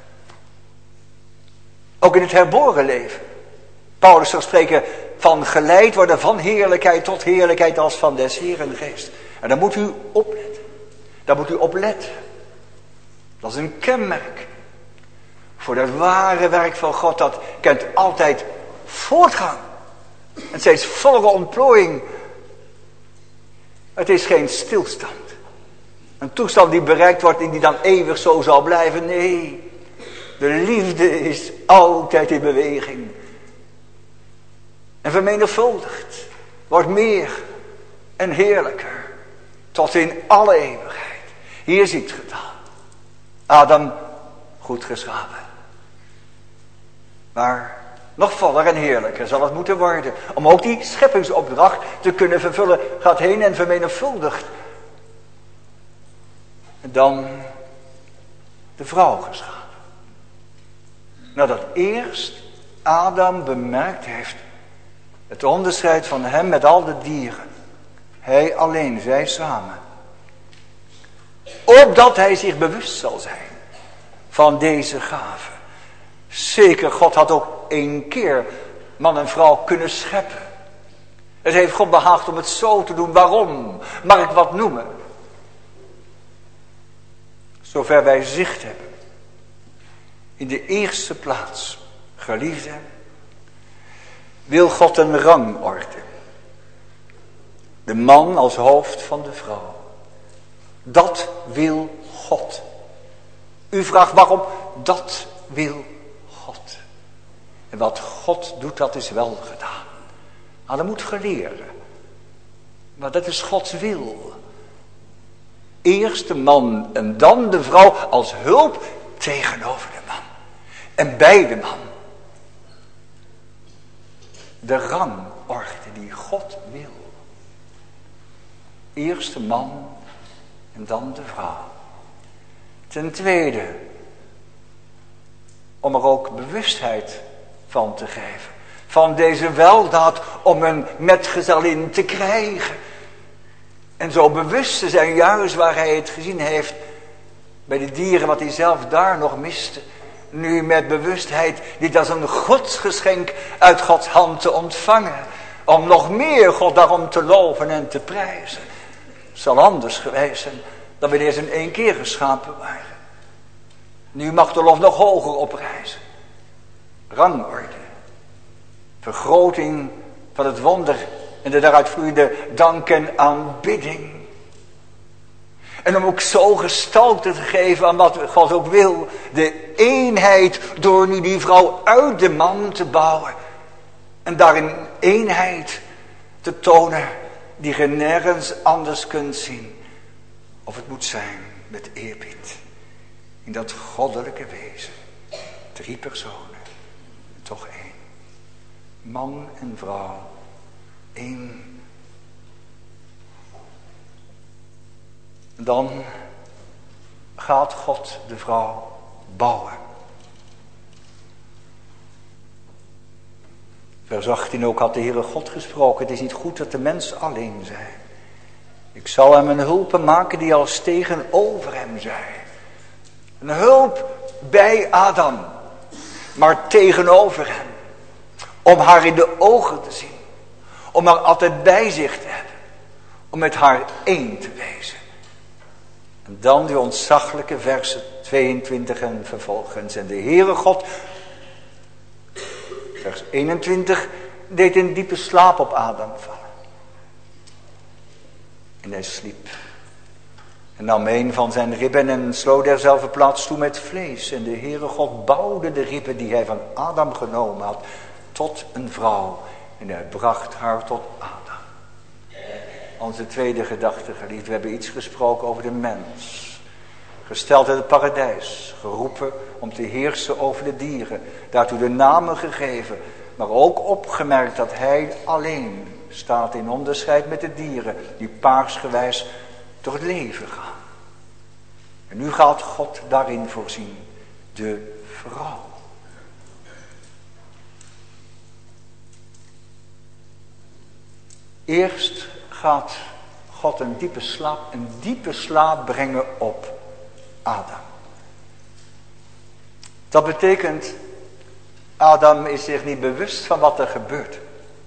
Ook in het herboren leven. Paulus zal spreken van geleid worden van heerlijkheid tot heerlijkheid als van des Heeren geest. En daar moet u opletten. Daar moet u op letten. Dat is een kenmerk. Voor dat ware werk van God, dat kent altijd voortgang. En steeds volle ontplooiing. Het is geen stilstand. Een toestand die bereikt wordt en die dan eeuwig zo zal blijven. Nee, de liefde is altijd in beweging. En vermenigvuldigd. Wordt meer en heerlijker. Tot in alle eeuwigheid. Hier ziet ge het al. Adam goed geschapen. Maar nog voller en heerlijker zal het moeten worden. Om ook die scheppingsopdracht te kunnen vervullen. Gaat heen en vermenigvuldigt. En dan de vrouw geschapen. Nadat eerst Adam bemerkt heeft het onderscheid van hem met al de dieren. Hij alleen, zij samen. Opdat hij zich bewust zal zijn van deze gave. Zeker, God had ook één keer man en vrouw kunnen scheppen. Het heeft God behaagd om het zo te doen. Waarom? Mag ik wat noemen? Zover wij zicht hebben. In de eerste plaats, geliefde, wil God een rangorde. De man als hoofd van de vrouw. Dat wil God. U vraagt waarom? Dat wil God. En wat God doet, dat is wel gedaan. Maar dat moet geleren. Maar dat is Gods wil. Eerst de man en dan de vrouw als hulp tegenover de man. En bij de man. De rangorde die God wil. Eerst de man en dan de vrouw. Ten tweede, om er ook bewustheid van te geven. Van deze weldaad om een metgezellin te krijgen. En zo bewust te zijn, juist waar hij het gezien heeft. Bij de dieren wat hij zelf daar nog miste. Nu met bewustheid dit als een godsgeschenk uit Gods hand te ontvangen. Om nog meer God daarom te loven en te prijzen. Het zal anders geweest zijn dan wanneer ze in één keer geschapen waren. Nu mag de lof nog hoger oprijzen. Rangorde. Vergroting van het wonder en de daaruit vloeiende dank en aanbidding. En om ook zo gestalte te geven aan wat God ook wil. De eenheid door nu die vrouw uit de man te bouwen. En daarin eenheid te tonen die je nergens anders kunt zien. Of het moet zijn met eerbied. In dat goddelijke wezen. Drie personen. Toch één. Man en vrouw. Eén. Dan gaat God de vrouw bouwen. Vers achttien ook had de Heere God gesproken. Het is niet goed dat de mens alleen zij. Ik zal hem een hulp maken die als tegenover hem zij. Een hulp bij Adam. Maar tegenover hem. Om haar in de ogen te zien. Om haar altijd bij zich te hebben. Om met haar één te wezen. En dan die ontzaglijke versen tweeëntwintig en vervolgens. En de Heere God, vers eenentwintig, deed een diepe slaap op Adam vallen. En hij sliep. En nam een van zijn ribben en sloot derzelfde plaats toe met vlees. En de Heere God bouwde de ribben die hij van Adam genomen had, tot een vrouw. En hij bracht haar tot Adam. Onze tweede gedachte, geliefd, we hebben iets gesproken over de mens. Gesteld in het paradijs, geroepen om te heersen over de dieren. Daartoe de namen gegeven Maar ook opgemerkt dat hij alleen staat in onderscheid met de dieren die paarsgewijs door het leven gaan. En nu gaat God daarin voorzien. De vrouw. Eerst gaat God een diepe slaap, een diepe slaap brengen op Adam. Dat betekent, Adam is zich niet bewust van wat er gebeurt.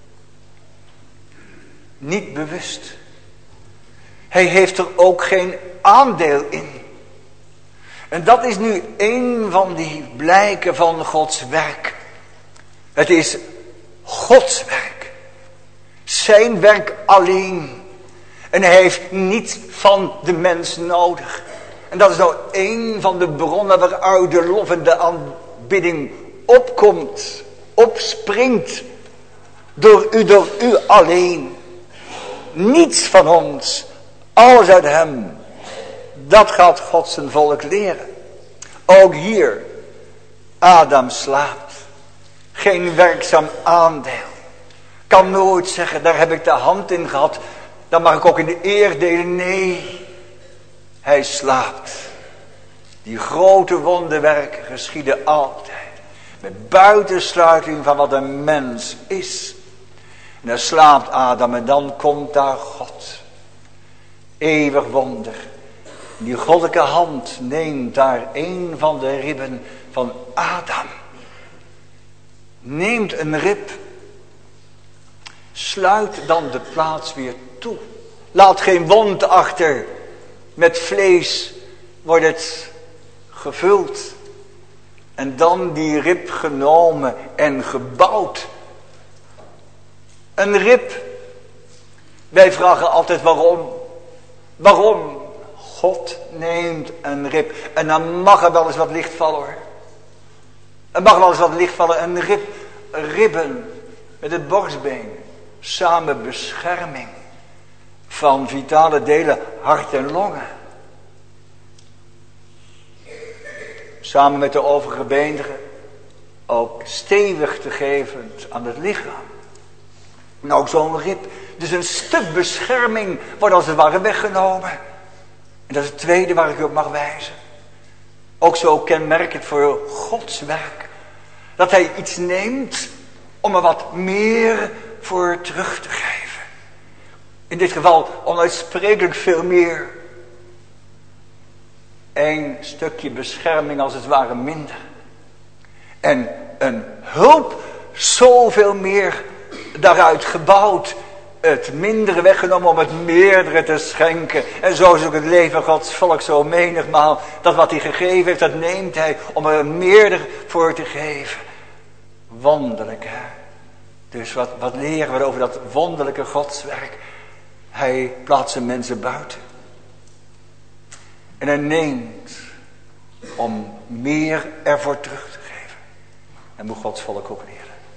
Niet bewust. Hij heeft er ook geen aandeel in. En dat is nu een van die blijken van Gods werk. Het is Gods werk. Zijn werk alleen. En hij heeft niets van de mens nodig. En dat is nou een van de bronnen waaruit de lof en de aanbidding opkomt. Opspringt. Door u, door u alleen. Niets van ons. Alles uit hem. Dat gaat God zijn volk leren. Ook hier. Adam slaapt. Geen werkzaam aandeel. Kan nooit zeggen, daar heb ik de hand in gehad. Dan mag ik ook in de eer delen. Nee. Hij slaapt. Die grote wonderwerken geschieden altijd. Met buitensluiting van wat een mens is. En dan slaapt Adam en dan komt daar God. Eeuwig wonder. Die goddelijke hand neemt daar een van de ribben van Adam. Neemt een rib. Sluit dan de plaats weer toe. Laat geen wond achter. Met vlees wordt het gevuld. En dan die rib genomen en gebouwd. Een rib. Wij vragen altijd waarom. Waarom? God neemt een rib. En dan mag er wel eens wat licht vallen hoor. Er mag wel eens wat licht vallen. Een rib. Ribben. Met het borstbeen. Samen bescherming. Van vitale delen. Hart en longen. Samen met de overige beenderen. Ook stevig te geven aan het lichaam. Nou, zo'n rib. Dus een stuk bescherming wordt als het ware weggenomen. En dat is het tweede waar ik u op mag wijzen. Ook zo kenmerkend voor Gods werk. Dat hij iets neemt om er wat meer voor terug te geven. In dit geval onuitsprekelijk veel meer. Eén stukje bescherming als het ware minder. En een hulp zoveel meer daaruit gebouwd. Het mindere weggenomen om het meerdere te schenken. En zo is ook het leven Gods volk zo menigmaal. Dat wat hij gegeven heeft, dat neemt hij om er meerder voor te geven. Wonderlijk hè. Dus wat, wat leren we over dat wonderlijke Godswerk. Hij plaatst de mensen buiten. En hij neemt om meer ervoor terug te geven. En moet Gods volk ook leren.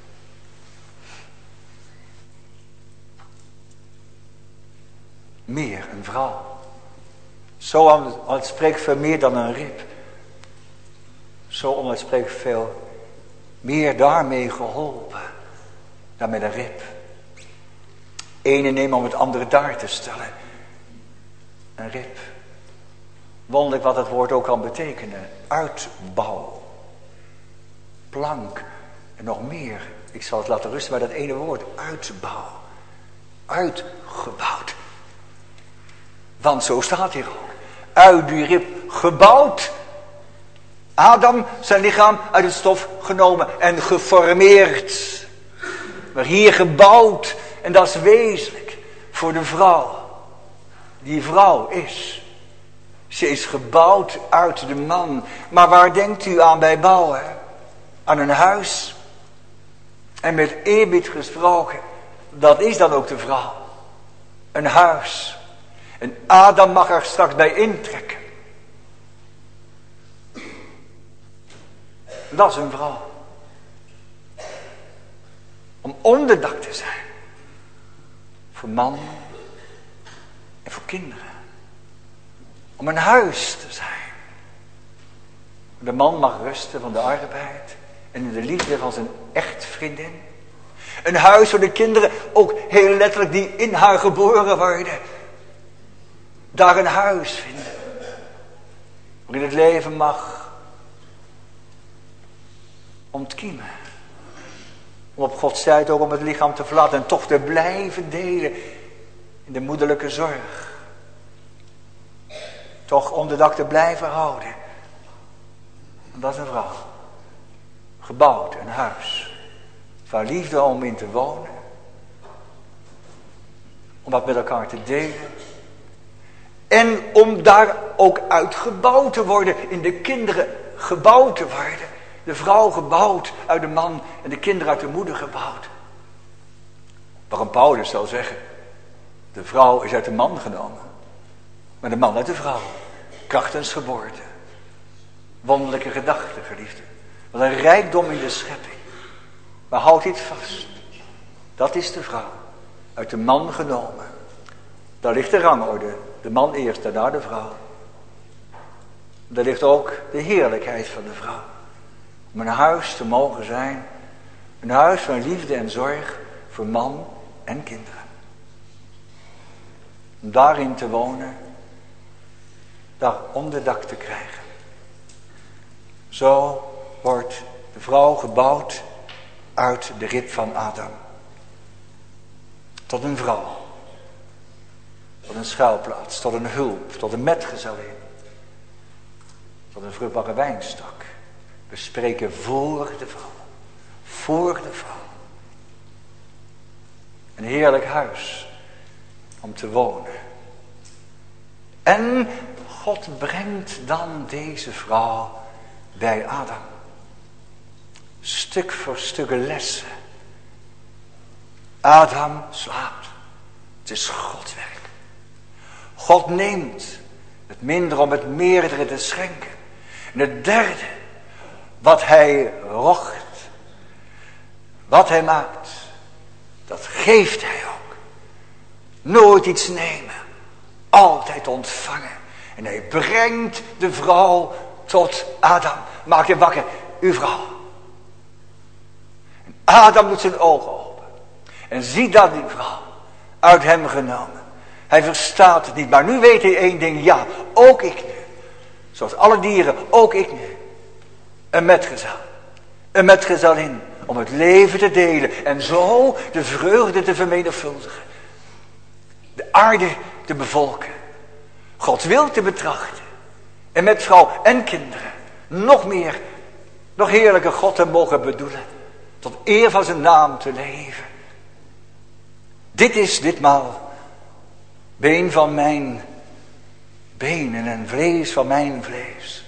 Meer, een vrouw. Zo onuitsprekelijk veel meer dan een rib. Zo onuitsprekelijk veel meer daarmee geholpen dan met een rib. Ene nemen om het andere daar te stellen. Een rib. Wonderlijk wat het woord ook kan betekenen. Uitbouw. Plank. En nog meer. Ik zal het laten rusten bij dat ene woord. Uitbouw. Uitgebouwd. Want zo staat hier ook. Uit die rib gebouwd. Adam zijn lichaam uit het stof genomen en geformeerd. Maar hier gebouwd. En dat is wezenlijk voor de vrouw. Die vrouw is. Ze is gebouwd uit de man. Maar waar denkt u aan bij bouwen? Aan een huis. En met eerbied gesproken. Dat is dan ook de vrouw. Een huis. En Adam mag er straks bij intrekken. Dat is een vrouw. Om onderdak te zijn. Voor man en voor kinderen. Om een huis te zijn. De man mag rusten van de arbeid. En in de liefde van zijn echtvriendin. Een huis waar de kinderen, ook heel letterlijk, die in haar geboren worden, daar een huis vinden. Waarin het leven mag ontkiemen. Om op Gods tijd ook om het lichaam te verlaten en toch te blijven delen in de moederlijke zorg. Toch onder dak te blijven houden. Dat is een vrouw. Gebouwd, een huis. Van liefde om in te wonen. Om dat met elkaar te delen. En om daar ook uit gebouwd te worden. In de kinderen gebouwd te worden. De vrouw gebouwd uit de man en de kinderen uit de moeder gebouwd. Waarom Paulus zou zeggen, de vrouw is uit de man genomen. Maar de man uit de vrouw. Krachtens geboorte. Wonderlijke gedachten, geliefden. Wat een rijkdom in de schepping. Maar houd dit vast. Dat is de vrouw. Uit de man genomen. Daar ligt de rangorde. De man eerst, daarna de vrouw. Daar ligt ook de heerlijkheid van de vrouw. Om een huis te mogen zijn. Een huis van liefde en zorg voor man en kinderen. Om daarin te wonen. Daar onderdak te krijgen. Zo wordt de vrouw gebouwd uit de rib van Adam. Tot een vrouw. Tot een schuilplaats. Tot een hulp. Tot een metgezellin. Tot een vruchtbare wijnstok. We spreken voor de vrouw. Voor de vrouw. Een heerlijk huis. Om te wonen. En God brengt dan deze vrouw bij Adam. Stuk voor stuk lessen. Adam slaapt. Het is Gods werk. God neemt het minder om het meerdere te schenken. En het derde, wat hij rocht, wat hij maakt, dat geeft hij ook. Nooit iets nemen, altijd ontvangen. En hij brengt de vrouw tot Adam. Maak je wakker, uw vrouw. En Adam doet zijn ogen open. En ziet dat die vrouw uit hem genomen. Hij verstaat het niet, maar nu weet hij één ding. Ja, ook ik nu. Zoals alle dieren, ook ik nu. Een metgezel. Een metgezellin. Om het leven te delen. En zo de vreugde te vermenigvuldigen. De aarde te bevolken. Gods wil te betrachten. En met vrouw en kinderen. Nog meer. Nog heerlijke God te mogen bedoelen. Tot eer van zijn naam te leven. Dit is ditmaal. Been van mijn benen en vlees van mijn vlees.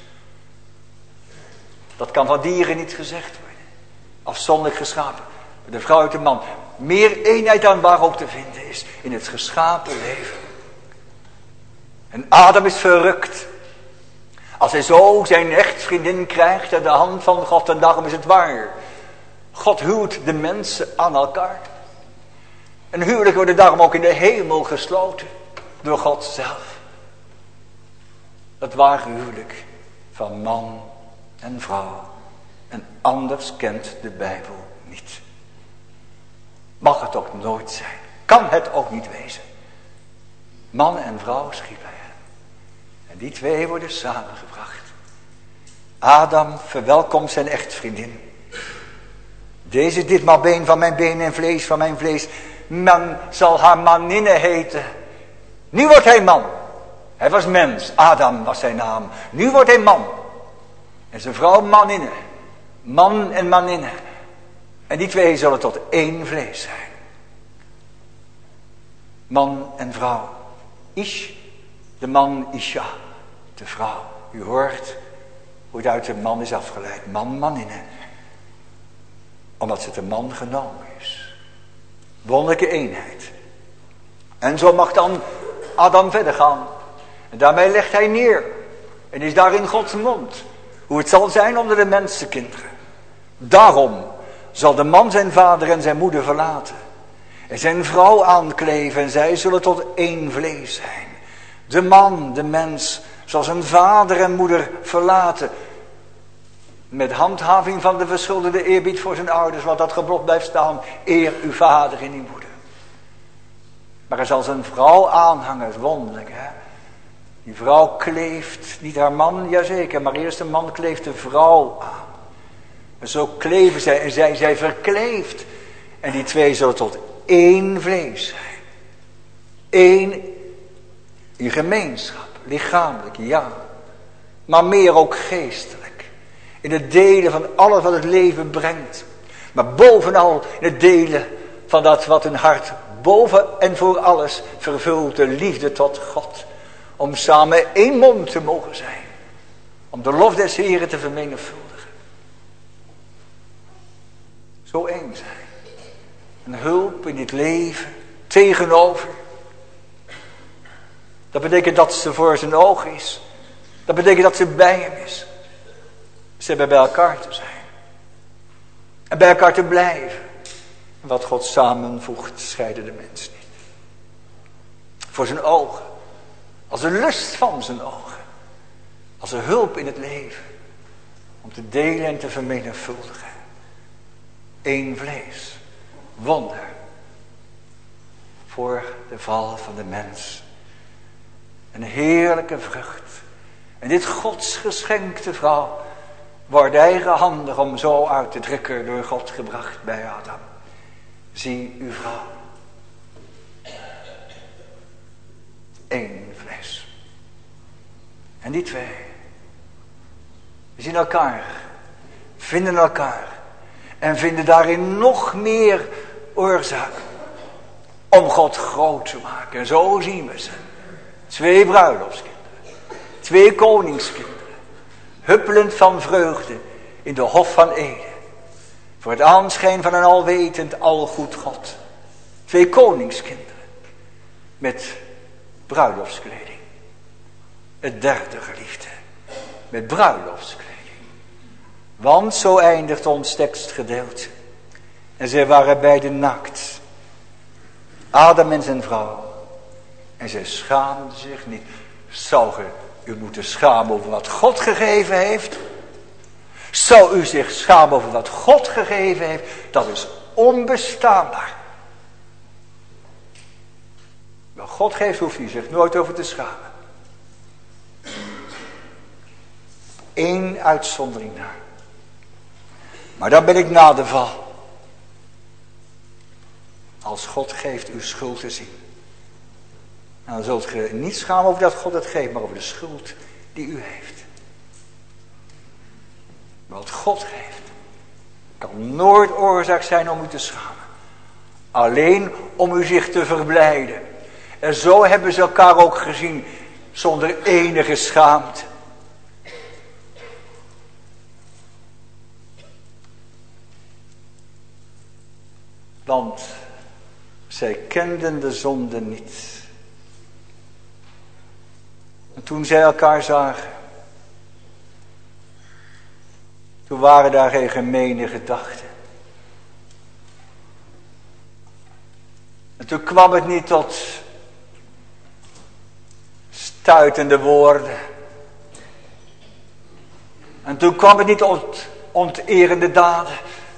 Dat kan van dieren niet gezegd worden. Afzonderlijk geschapen. De vrouw uit de man. Meer eenheid dan waar ook te vinden is. In het geschapen leven. En Adam is verrukt. Als hij zo zijn echtvriendin krijgt aan de hand van God. En daarom is het waar. God huwt de mensen aan elkaar. En huwelijk worden daarom ook in de hemel gesloten. Door God zelf. Het ware huwelijk van man en vrouw. En anders kent de Bijbel niet. Mag het ook nooit zijn. Kan het ook niet wezen. Man en vrouw schiep hij hem. En die twee worden samengebracht. Adam verwelkomt zijn echtvriendin. Deze is ditmaal been van mijn been en vlees van mijn vlees. Men zal haar maninne heten. Nu wordt hij man. Hij was mens. Adam was zijn naam. Nu wordt hij man. En zijn vrouw maninne. Man en maninne. En die twee zullen tot één vlees zijn. Man en vrouw. Ish. De man Isha. De vrouw. U hoort hoe het uit de man is afgeleid. Man, maninne. Omdat ze de man genomen is. Wonderlijke eenheid. En zo mag dan Adam verder gaan. En daarmee legt hij neer. En is daarin Gods mond. Hoe het zal zijn onder de mensenkinderen. Daarom zal de man zijn vader en zijn moeder verlaten. En zijn vrouw aankleven. En zij zullen tot één vlees zijn. De man, de mens, zal zijn vader en moeder verlaten. Met handhaving van de verschulderde eerbied voor zijn ouders, want dat gebod blijft staan. Eer uw vader en uw moeder. Maar er zal zijn vrouw aanhangen, dat is wonderlijk hè. Die vrouw kleeft, niet haar man, jazeker, maar eerst de man kleeft de vrouw aan. En zo kleven zij en zij, zij verkleeft. En die twee zullen tot één vlees zijn. Eén in gemeenschap, lichamelijk, ja. Maar meer ook geestelijk. In het delen van alles wat het leven brengt. Maar bovenal in het delen van dat wat hun hart boven en voor alles vervult. De liefde tot God. Om samen één mond te mogen zijn. Om de lof des Heren te vermenigvuldigen. Zo één zijn. Een hulp in dit leven tegenover. Dat betekent dat ze voor zijn oog is. Dat betekent dat ze bij hem is. Ze hebben bij elkaar te zijn. En bij elkaar te blijven. En wat God samenvoegt, scheiden de mens niet. Voor zijn ogen. Als een lust van zijn ogen. Als een hulp in het leven. Om te delen en te vermenigvuldigen. Eén vlees. Wonder. Voor de val van de mens. Een heerlijke vrucht. En dit Gods geschenkte vrouw wordt eigenhandig om zo uit te drukken door God gebracht bij Adam. Zie uw vrouw. Eén vlees. En die twee. Zien elkaar. Vinden elkaar. En vinden daarin nog meer oorzaak. Om God groot te maken. En zo zien we ze. Twee bruiloftskinderen. Twee koningskinderen. Huppelend van vreugde in de hof van Eden. Voor het aanschijn van een alwetend, algoed God. Twee koningskinderen. Met bruiloftskleding. Het derde geliefde. Met bruiloftskleding. Want zo eindigt ons tekstgedeelte. En zij waren beiden naakt. Adam en zijn vrouw. En zij schaamden zich niet. Zou u moeten schamen over wat God gegeven heeft? Zou u zich schamen over wat God gegeven heeft? Dat is onbestaanbaar. Wat God geeft hoeft u zich nooit over te schamen. Eén uitzondering na. Maar dan ben ik na de val. Als God geeft uw schuld te zien. Nou, dan zult u niet schamen over dat God het geeft, maar over de schuld die u heeft. Wat God geeft, kan nooit oorzaak zijn om u te schamen. Alleen om u zich te verblijden. En zo hebben ze elkaar ook gezien, zonder enige schaamte. Want zij kenden de zonde niet. En toen zij elkaar zagen, toen waren daar geen gemene gedachten. En toen kwam het niet tot stuitende woorden. En toen kwam het niet tot onterende daden.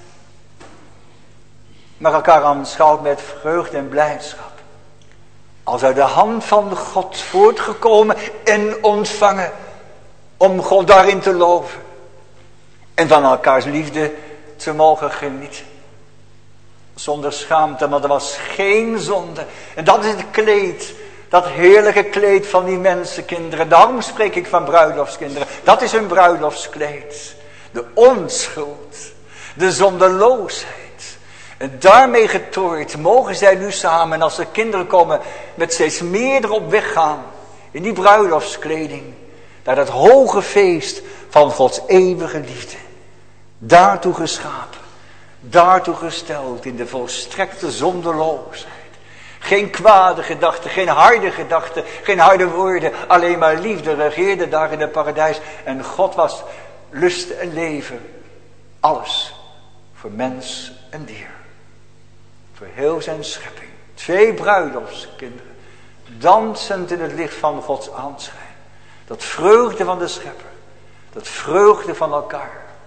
Maar elkaar aanschouwt met vreugde en blijdschap. Als uit de hand van God voortgekomen en ontvangen. Om God daarin te loven. En van elkaars liefde te mogen genieten. Zonder schaamte, maar er was geen zonde. En dat is het kleed. Dat heerlijke kleed van die mensenkinderen. Daarom spreek ik van bruiloftskinderen. Dat is hun bruiloftskleed. De onschuld. De zondeloosheid. En daarmee getooid mogen zij nu samen, als er kinderen komen, met steeds meer erop weggaan. In die bruiloftskleding. Naar dat hoge feest van Gods eeuwige liefde. Daartoe geschapen. Daartoe gesteld in de volstrekte zondeloosheid. Geen kwade gedachten, geen harde gedachten, geen harde woorden. Alleen maar liefde regeerde daar in het paradijs. En God was lust en leven. Alles voor mens en dier. Voor heel zijn schepping. Twee bruiloftskinderen. Dansend in het licht van Gods aanschijn. Dat vreugde van de schepper. Dat vreugde van elkaar.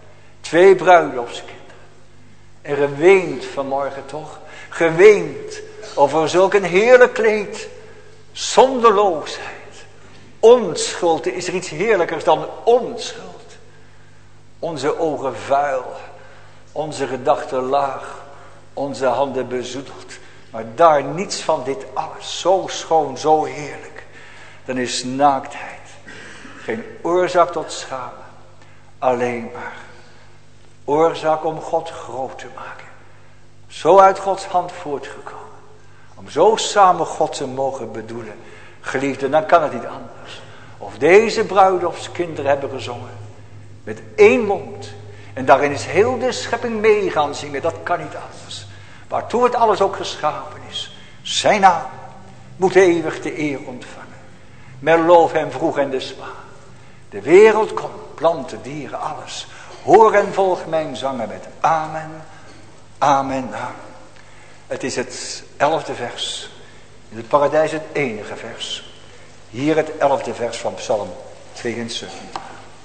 Twee bruiloftskinderen. En geweend vanmorgen toch. Geweend over zulk een heerlijk kleed. Zonderloosheid. Onschuld. Is er iets heerlijkers dan onschuld? Onze ogen vuil. Onze gedachten laag. Onze handen bezoedeld. Maar daar niets van dit alles. Zo schoon, zo heerlijk. Dan is naaktheid geen oorzaak tot schamen. Alleen maar oorzaak om God groot te maken. Zo uit Gods hand voortgekomen. Om zo samen God te mogen bedoelen. Geliefden, dan kan het niet anders. Of deze bruiloftskinderen hebben gezongen. Met één mond. En daarin is heel de schepping mee gaan zingen. Dat kan niet anders. Waartoe het alles ook geschapen is. Zijn naam moet eeuwig de eer ontvangen. Met loof hem vroeg en de spa. De wereld komt, planten, dieren, alles. Hoor en volg mijn zangen met amen, amen, amen. Het is het elfde vers. In het paradijs het enige vers. Hier het elfde vers van Psalm tweeënzeventig.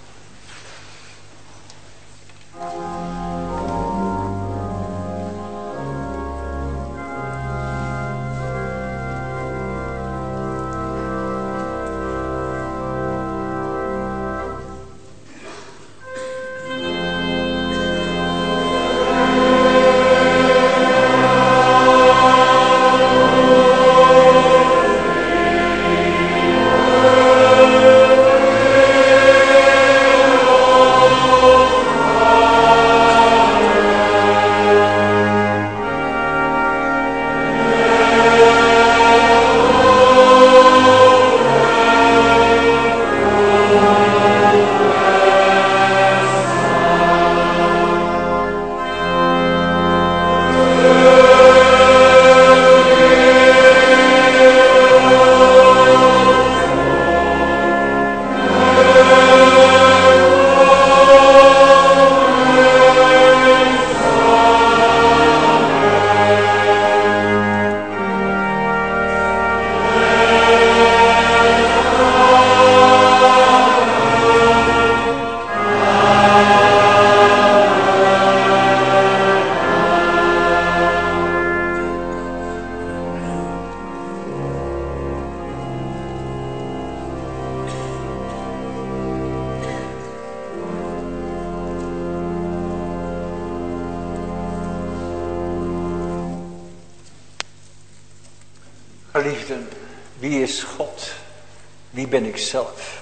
Geliefden, wie is God? Wie ben ik zelf?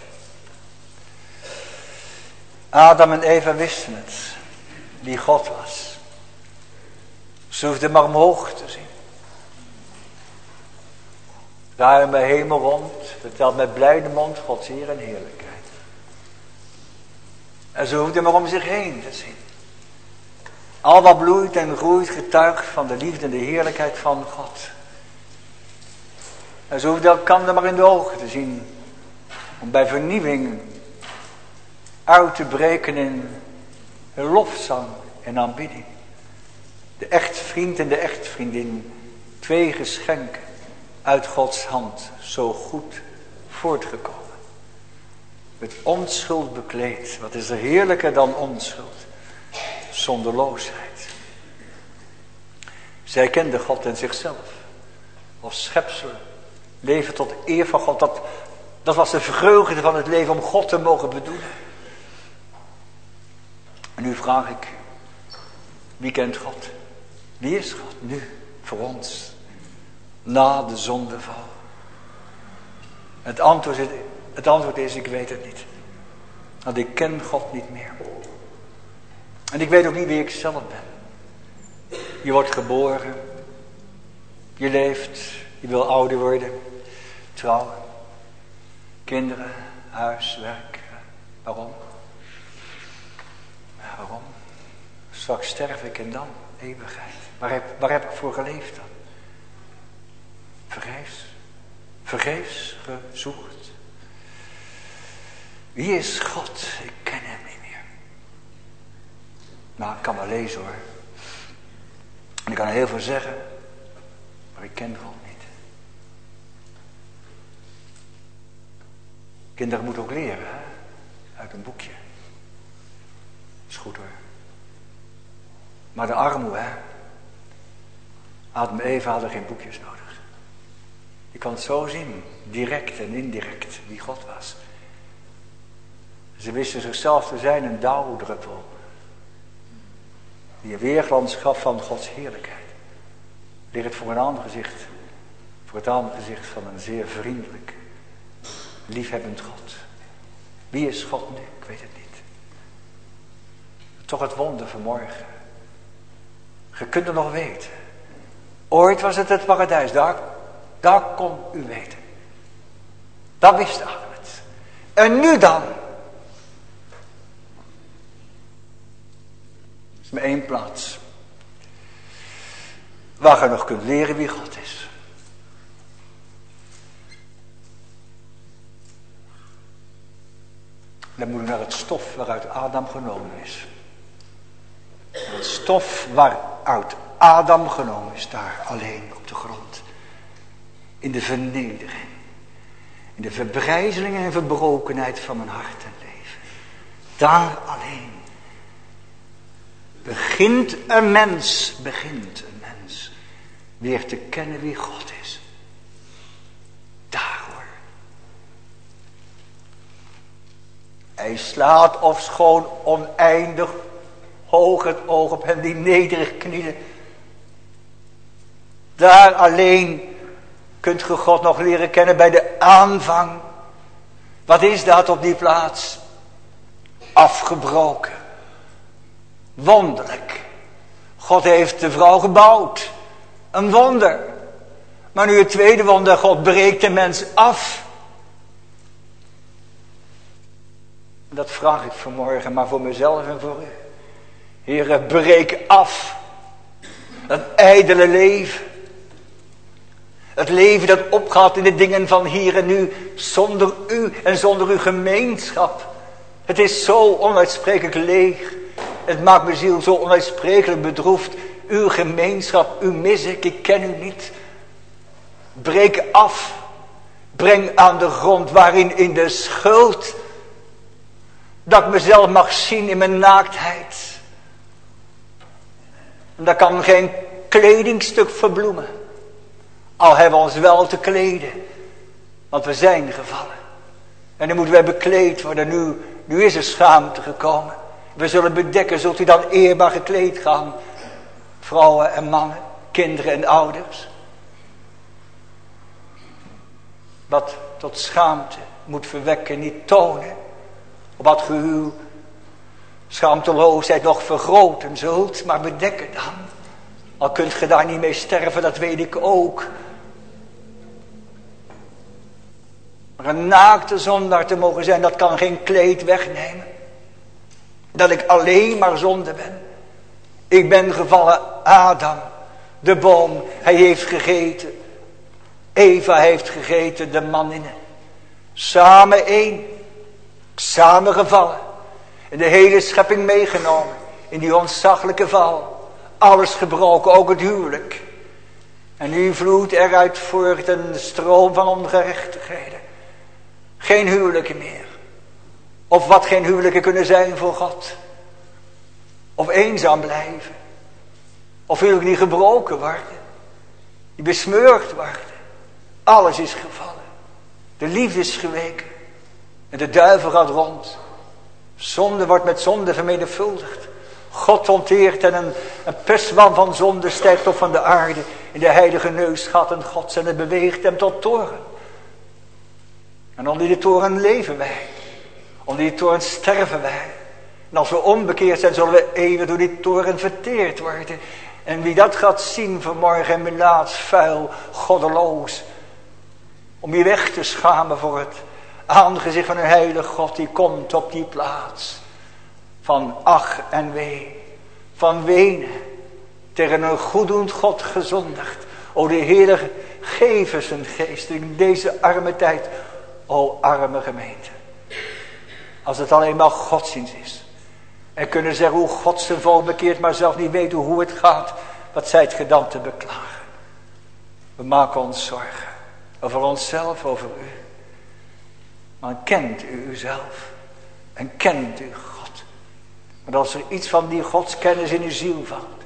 Adam en Eva wisten het, wie God was. Ze hoefden maar omhoog te zien. Daar in de hemel rond vertelt met blijde mond Gods eer en heerlijkheid. En ze hoefden maar om zich heen te zien. Al wat bloeit en groeit getuigt van de liefde en de heerlijkheid van God. En ze hoefden elkaar maar in de ogen te zien. Om bij vernieuwing uit te breken in een lofzang en aanbidding. De echtvriend en de echtvriendin. Twee geschenken uit Gods hand. Zo goed voortgekomen. Met onschuld bekleed. Wat is er heerlijker dan onschuld? Zonderloosheid. Zij kende God en zichzelf. Als schepselen. Leven tot eer van God. Dat, dat was de vreugde van het leven om God te mogen bedoelen. En nu vraag ik. Wie kent God? Wie is God nu voor ons? Na de zondeval. Het antwoord is, het antwoord is ik weet het niet. Want ik ken God niet meer. En ik weet ook niet wie ik zelf ben. Je wordt geboren. Je leeft. Je wil ouder worden. Trouwen. Kinderen. Huis. Werk. Waarom? Ja, waarom? Straks sterf ik en dan eeuwigheid. Waar heb, waar heb ik voor geleefd dan? Vergeefs. Vergeefs gezocht. Wie is God? Ik ken hem niet meer. Nou, ik kan wel lezen hoor. En ik kan heel veel zeggen. Maar ik ken God niet. Kinderen moeten ook leren. Hè? Uit een boekje. Is goed hoor. Maar de armoe, hè. Adam en Eva hadden geen boekjes nodig. Je kan het zo zien, direct en indirect, wie God was. Ze wisten zichzelf te zijn een dauwdruppel. Die een weerglans gaf van Gods heerlijkheid. Ligt het voor een ander gezicht. Voor het andere gezicht van een zeer vriendelijk, liefhebbend God. Wie is God nu? Ik weet het niet. Toch het wonder vanmorgen. Je kunt het nog weten. Ooit was het het paradijs. Daar, daar kon u weten. Dat wist Ahmed. En nu dan? Er is maar één plaats. Waar je nog kunt leren wie God is. Dan moet je naar het stof waaruit Adam genomen is. Het stof waaruit Adam genomen is, daar alleen op de grond. In de vernedering. In de verbrijzeling en verbrokenheid van mijn hart en leven. Daar alleen. Begint een mens, begint een mens weer te kennen wie God is. Daar hoor. Hij slaat ofschoon oneindig hoog het oog op hen die nederig knielen. Daar alleen kunt je God nog leren kennen bij de aanvang. Wat is dat op die plaats? Afgebroken. Wonderlijk. God heeft de vrouw gebouwd. Een wonder. Maar nu het tweede wonder. God breekt de mens af. Dat vraag ik vanmorgen, maar voor mezelf en voor u. Heere, breek af. Dat ijdele leven. Het leven dat opgaat in de dingen van hier en nu. Zonder u en zonder uw gemeenschap. Het is zo onuitsprekelijk leeg. Het maakt mijn ziel zo onuitsprekelijk bedroefd. Uw gemeenschap, u mis ik, ik ken u niet. Breek af. Breng aan de grond waarin in de schuld. Dat ik mezelf mag zien in mijn naaktheid. En dat kan geen kledingstuk verbloemen. Al hebben we ons wel te kleden. Want we zijn gevallen. En dan moeten wij bekleed worden. Nu, nu is er schaamte gekomen. We zullen bedekken. Zult u dan eerbaar gekleed gaan. Vrouwen en mannen. Kinderen en ouders. Wat tot schaamte moet verwekken. Niet tonen. Wat ge uw schaamteloosheid nog vergroten zult. Maar bedekken dan. Al kunt ge daar niet mee sterven. Dat weet ik ook. Maar een naakte zondaar te mogen zijn. Dat kan geen kleed wegnemen. Dat ik alleen maar zonde ben. Ik ben gevallen Adam. De boom. Hij heeft gegeten. Eva heeft gegeten. De manninnen. Samen één. Samen gevallen. En de hele schepping meegenomen. In die ontzaglijke val. Alles gebroken. Ook het huwelijk. En nu vloeit eruit voort een stroom van ongerechtigheden. Geen huwelijken meer. Of wat geen huwelijken kunnen zijn voor God. Of eenzaam blijven. Of huwelijk die gebroken worden. Die besmeurd worden. Alles is gevallen. De liefde is geweken. En de duivel gaat rond. Zonde wordt met zonde vermenigvuldigd. God onteert en een, een pestman van zonde stijgt op van de aarde. In de heilige neusgaten Gods en het beweegt hem tot toren. En onder die toren leven wij. Onder die toren sterven wij. En als we ombekeerd zijn, zullen we eeuwig door die toren verteerd worden. En wie dat gaat zien vanmorgen en melaats, vuil, goddeloos. Om je weg te schamen voor het aangezicht van een heilige God die komt op die plaats. Van ach en wee. Van wenen. Tegen een goeddoend God gezondigd. O de Heer, geef eens een geest in deze arme tijd. O arme gemeente. Als het alleen maar godsdienst is. En kunnen zeggen hoe God zijn volk bekeert. Maar zelf niet weten hoe het gaat. Wat zijt ge dan te beklagen. We maken ons zorgen. Over onszelf, over u. Maar kent u uzelf. En kent u God. Want als er iets van die godskennis in uw ziel valt.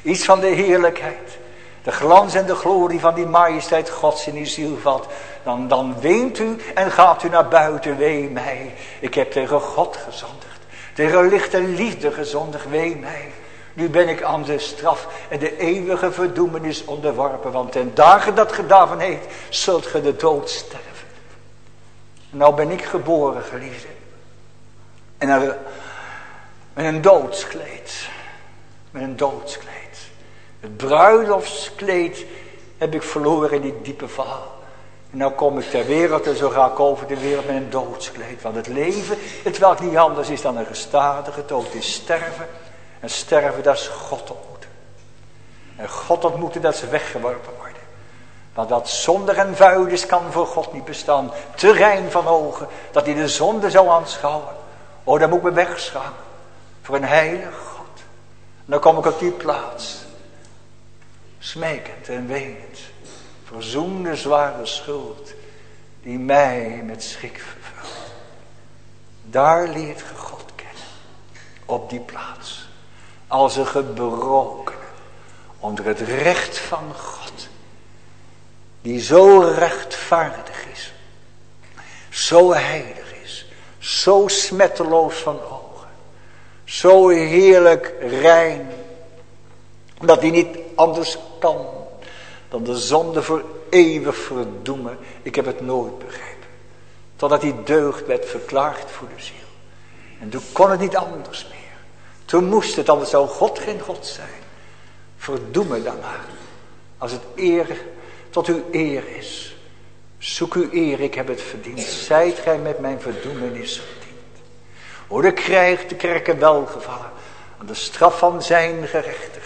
Iets van de heerlijkheid. De glans en de glorie van die majesteit Gods in uw ziel valt. Dan, dan weent u en gaat u naar buiten. Wee mij. Ik heb tegen God gezondigd. Tegen licht en liefde gezondigd. Wee mij. Nu ben ik aan de straf en de eeuwige verdoemenis onderworpen. Want ten dagen dat gedaan heeft, zult ge de dood sterven. Nou ben ik geboren, geliefde. En er, met een doodskleed. Met een doodskleed. Het bruiloftskleed heb ik verloren in die diepe val. En nou kom ik ter wereld en zo ga ik over de wereld met een doodskleed. Want het leven, het welk niet anders is dan een gestadige dood, is sterven. En sterven, dat is God ontmoeten. En God ontmoeten, dat is weggeworpen worden. Want wat zondig en vuil is, kan voor God niet bestaan. Te rein van ogen, dat hij de zonde zou aanschouwen. Oh, dan moet ik me wegschamen. Voor een heilig God. En dan kom ik op die plaats. Smekend en wenend. Verzoen de zware schuld. Die mij met schrik vervult. Daar leert ge God kennen. Op die plaats. Als een gebrokene. Onder het recht van God. Die zo rechtvaardig is. Zo heilig is. Zo smetteloos van ogen. Zo heerlijk rein. Dat hij niet anders kan. Dan de zonde voor eeuwig verdoemen. Ik heb het nooit begrepen. Totdat die deugd werd verklaard voor de ziel. En toen kon het niet anders meer. Toen moest het, anders zou God geen God zijn. Verdoemen dan maar. Als het eer tot uw eer is. Zoek uw eer, ik heb het verdiend. Zijt gij met mijn verdoemenis verdiend. O, de krijgt de kerken welgevallen. Aan de straf van zijn gerechtigheid.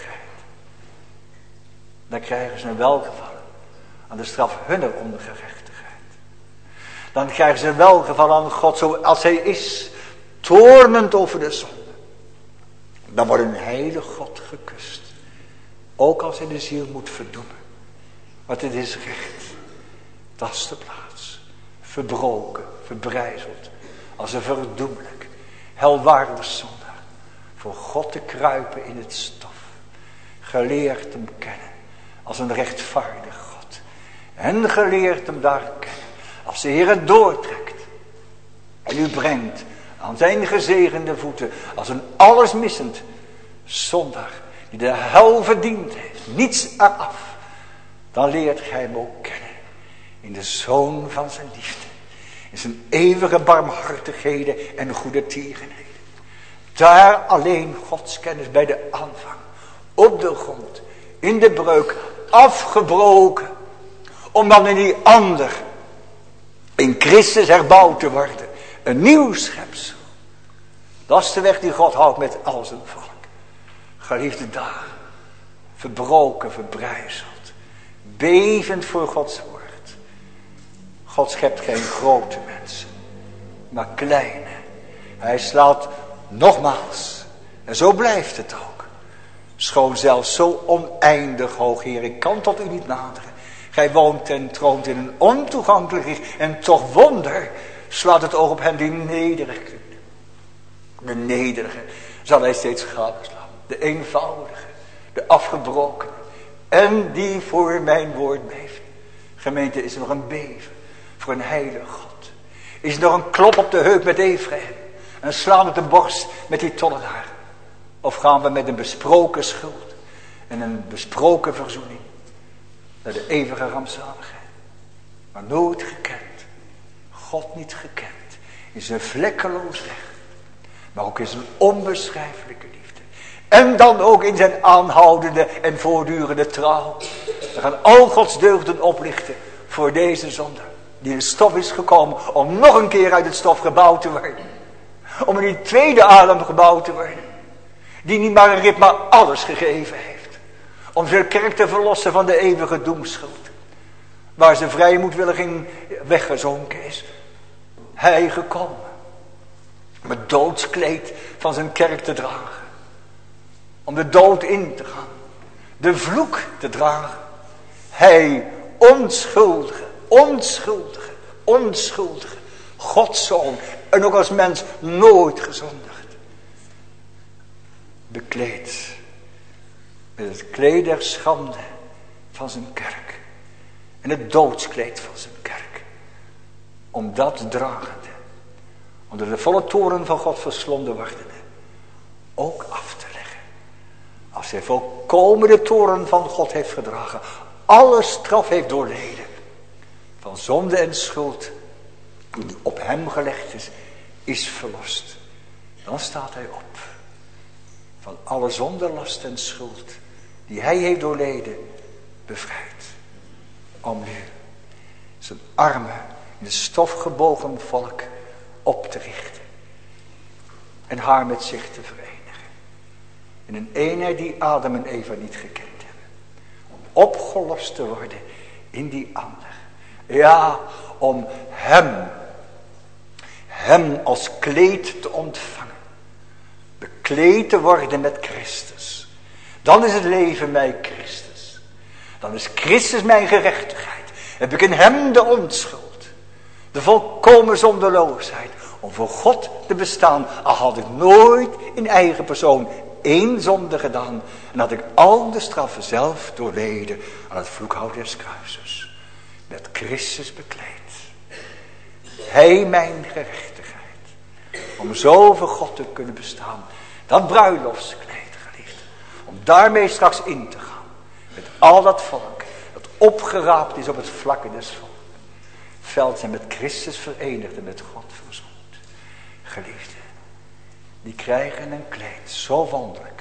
Dan krijgen ze een welgevallen. Aan de straf hunner ongerechtigheid. Dan krijgen ze een welgevallen aan God zoals hij is. Toornend over de zonde. Dan wordt een heilig God gekust. Ook als hij de ziel moet verdoemen. Want het is recht. Dat is de plaats. Verbroken, verbrijzeld. Als een verdoemelijk, helwaardig zondaar. Voor God te kruipen in het stof. Geleerd hem kennen. Als een rechtvaardig God. En geleerd hem daar kennen. Als de Heer het doortrekt. En u brengt aan zijn gezegende voeten. Als een allesmissend zondaar. Die de hel verdiend heeft. Niets eraf. Dan leert gij hem ook kennen. In de zoon van zijn liefde. In zijn eeuwige barmhartigheden en goede tierenheden. Daar alleen Gods kennis bij de aanvang. Op de grond. In de breuk. Afgebroken. Om dan in die ander. In Christus herbouwd te worden. Een nieuw schepsel. Dat is de weg die God houdt met al zijn volk. Geliefde dagen. Verbroken, verbrijzeld. Bevend voor Gods woord. God schept geen grote mensen. Maar kleine. Hij slaat nogmaals. En zo blijft het ook. Schoon zelfs zo oneindig hoog, Heer. Ik kan tot u niet naderen. Gij woont en troont in een ontoegankelijk licht. En toch wonder slaat het oog op hen die nederig kunnen. De nederige zal hij steeds gadeslaan. De eenvoudige. De afgebroken. En die voor mijn woord beeft. Gemeente, is er nog een beven. Voor een heilige God. Is er nog een klop op de heup met Ephraim. Een slaan op de borst met die tollenaar. Of gaan we met een besproken schuld. En een besproken verzoening. Naar de eeuwige rampzaligheid. Maar nooit gekend. God niet gekend. In zijn vlekkeloos recht. Maar ook in zijn onbeschrijfelijke liefde. En dan ook in zijn aanhoudende en voortdurende trouw. We gaan al Gods deugden oplichten. Voor deze zonde. Die in het stof is gekomen. Om nog een keer uit het stof gebouwd te worden. Om in die tweede adem gebouwd te worden. Die niet maar een rib maar alles gegeven heeft. Om zijn kerk te verlossen van de eeuwige doemschuld. Waar ze vrijmoedwillig in weggezonken is. Hij gekomen. Om het doodskleed van zijn kerk te dragen. Om de dood in te gaan. De vloek te dragen. Hij onschuldige, onschuldige, onschuldige. Gods zoon. En ook als mens nooit gezondigd. Bekleed met het kleed der schande van zijn kerk. En het doodskleed van zijn kerk. Om dat dragende, onder de volle toren van God verslonden wordende, ook af te leggen. Als hij volkomen de toren van God heeft gedragen, alle straf heeft doorleden, van zonde en schuld, die op hem gelegd is, is verlost. Dan staat hij op. Van alle zonde, last en schuld, die hij heeft doorleden, bevrijd. Om nu zijn arme, in de stof gebogen volk op te richten. En haar met zich te verenigen. In een eenheid die Adam en Eva niet gekend hebben. Om opgelost te worden in die ander. Ja, om hem, hem als kleed te ontvangen. Bekleed te worden met Christus. Dan is het leven mij Christus. Dan is Christus mijn gerechtigheid. Heb ik in hem de onschuld. De volkomen zonderloosheid. Om voor God te bestaan. Al had ik nooit in eigen persoon één zonde gedaan. En had ik al de straffen zelf doorleden aan het vloekhout des kruises. Met Christus bekleed. Hij mijn gerechtigheid. Om zo voor God te kunnen bestaan. Dat bruiloftskleed, geliefd. Om daarmee straks in te gaan. Met al dat volk. Dat opgeraapt is op het vlakke des volks. Veld zijn met Christus verenigd en met God verzoend. Geliefde. Die krijgen een kleed. Zo wonderlijk.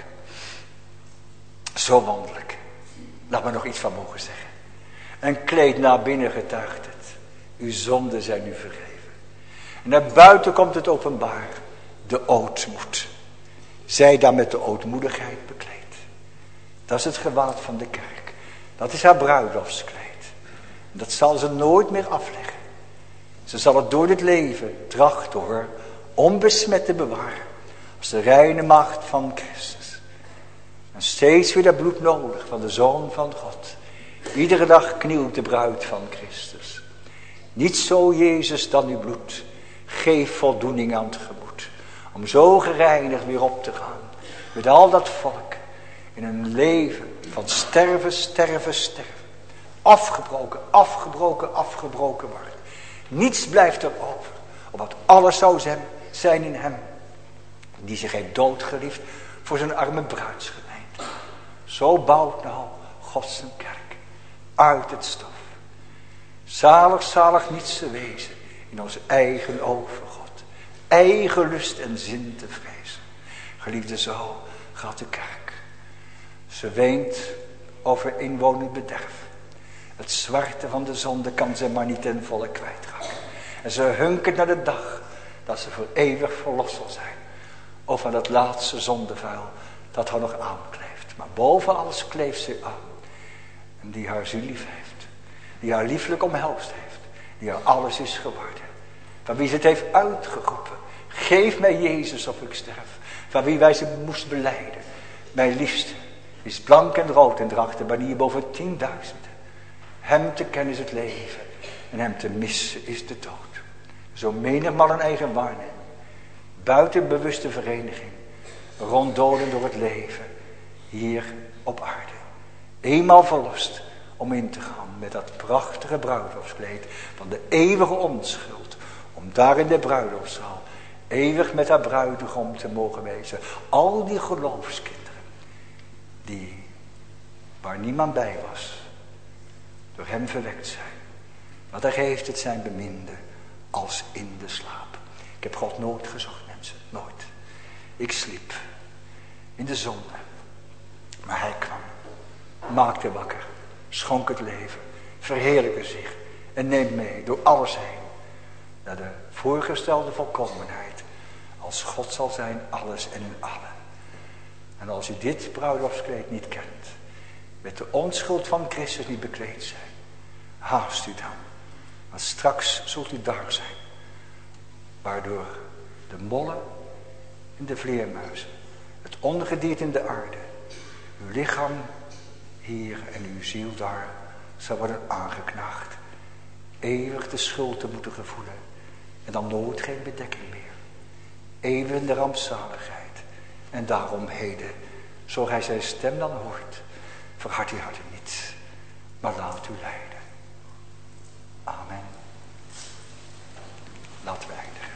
Zo wonderlijk. Laat me nog iets van mogen zeggen. Een kleed naar binnen getuigt het. Uw zonden zijn u vergeven. En naar buiten komt het openbaar. De ootmoed. Zij dan met de ootmoedigheid bekleed. Dat is het gewaad van de kerk. Dat is haar bruiloftskleed. En dat zal ze nooit meer afleggen. Ze zal het door dit leven trachten hoor. Onbesmet te bewaren. Als de reine maagd van Christus. En steeds weer dat bloed nodig van de Zoon van God. Iedere dag knielt de bruid van Christus. Niet zo Jezus dan uw bloed. Geef voldoening aan het gemoed. Om zo gereinigd weer op te gaan. Met al dat volk. In een leven van sterven, sterven, sterven. Afgebroken, afgebroken, afgebroken worden. Niets blijft er over. Omdat alles zou zijn, zijn in hem. Die zich heeft doodgeliefd voor zijn arme bruidsgemeente. Zo bouwt nou God zijn kerk. Uit het stof. Zalig, zalig niets te wezen. In onze eigen ogen God. Eigen lust en zin te vrezen. Geliefde, zo gaat de kerk. Ze weent over inwonend bederf. Het zwarte van de zonde kan ze maar niet ten volle kwijtraken. En ze hunkert naar de dag dat ze voor eeuwig verlost zal zijn. Of van dat laatste zondevuil dat haar nog aankleeft. Maar boven alles kleeft ze aan. En die haar ziel lief heeft. Die haar lieflijk omhelst heeft. Die haar alles is geworden. Van wie ze het heeft uitgeroepen. Geef mij Jezus of ik sterf. Van wie wij ze moest belijden. Mijn liefste is blank en rood en draagt de banier boven tienduizenden. Hem te kennen is het leven. En hem te missen is de dood. Zo menigmaal een eigen waarneming. Buiten bewuste vereniging. Ronddolen door het leven. Hier op aarde. Eenmaal verlost om in te gaan met dat prachtige bruiloftskleed van de eeuwige onschuld. Om daar in de bruiloftszaal eeuwig met haar bruidegom te mogen wezen. Al die geloofskinderen. Die waar niemand bij was. Door hem verwekt zijn. Want hij geeft het zijn beminde als in de slaap. Ik heb God nooit gezocht, mensen. Nooit. Ik sliep in de zonde. Maar hij kwam. Maakte wakker. Schonk het leven. Verheerlijkte zich. En neemt mee door alles heen. Naar de voorgestelde volkomenheid. Als God zal zijn alles en in allen. En als u dit bruiloftskleed niet kent. Met de onschuld van Christus niet bekleed zijn. Haast u dan. Want straks zult u daar zijn. Waardoor de mollen en de vleermuizen. Het ongedierte in de aarde. Uw lichaam hier en uw ziel daar zal worden aangeknaagd. Eeuwig de schuld te moeten gevoelen. En dan nooit geen bedekking meer. Eeuwig de rampzaligheid. En daarom heden Zo gij zijn stem dan hoort, verhard uw harten niet, maar laat u leiden. Amen. Laten we eindigen.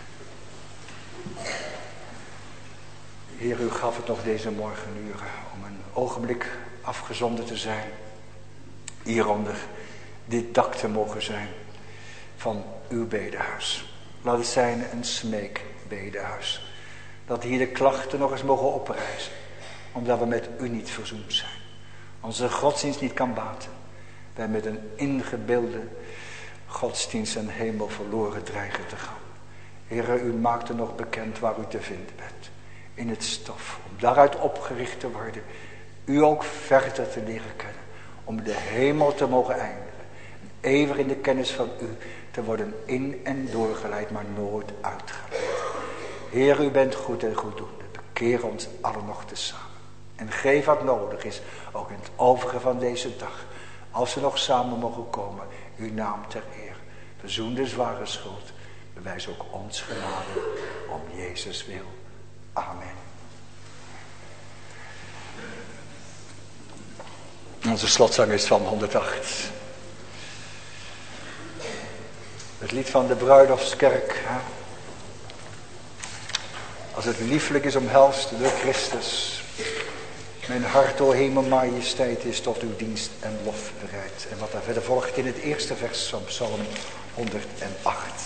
Heer, u gaf het nog deze morgenuren om een ogenblik afgezonderd te zijn. Hier onder dit dak te mogen zijn van uw bedehuis. Laat het zijn een smeekbedehuis. Dat hier de klachten nog eens mogen oprijzen. Omdat we met u niet verzoend zijn. Onze godsdienst niet kan baten. Wij met een ingebeelde godsdienst en hemel verloren dreigen te gaan. Heere, u maakt er nog bekend waar u te vinden bent. In het stof. Om daaruit opgericht te worden. U ook verder te leren kennen. Om de hemel te mogen eindigen. En eeuwig in de kennis van u te worden in en doorgeleid, maar nooit uitgeleid. Heer, u bent goed en goeddoende. Bekeer ons allen nog tezamen. En geef wat nodig is, ook in het overige van deze dag. Als we nog samen mogen komen, uw naam ter eer. Verzoen de zware schuld. Bewijs ook ons genade om Jezus wil. Amen. Onze slotzang is van honderdacht. Het lied van de bruiloftskerk. Hè? Als het lieflijk is omhelst door Christus. Mijn hart, o hemel majesteit, is tot uw dienst en lof bereid. En wat daar verder volgt in het eerste vers van Psalm honderdacht.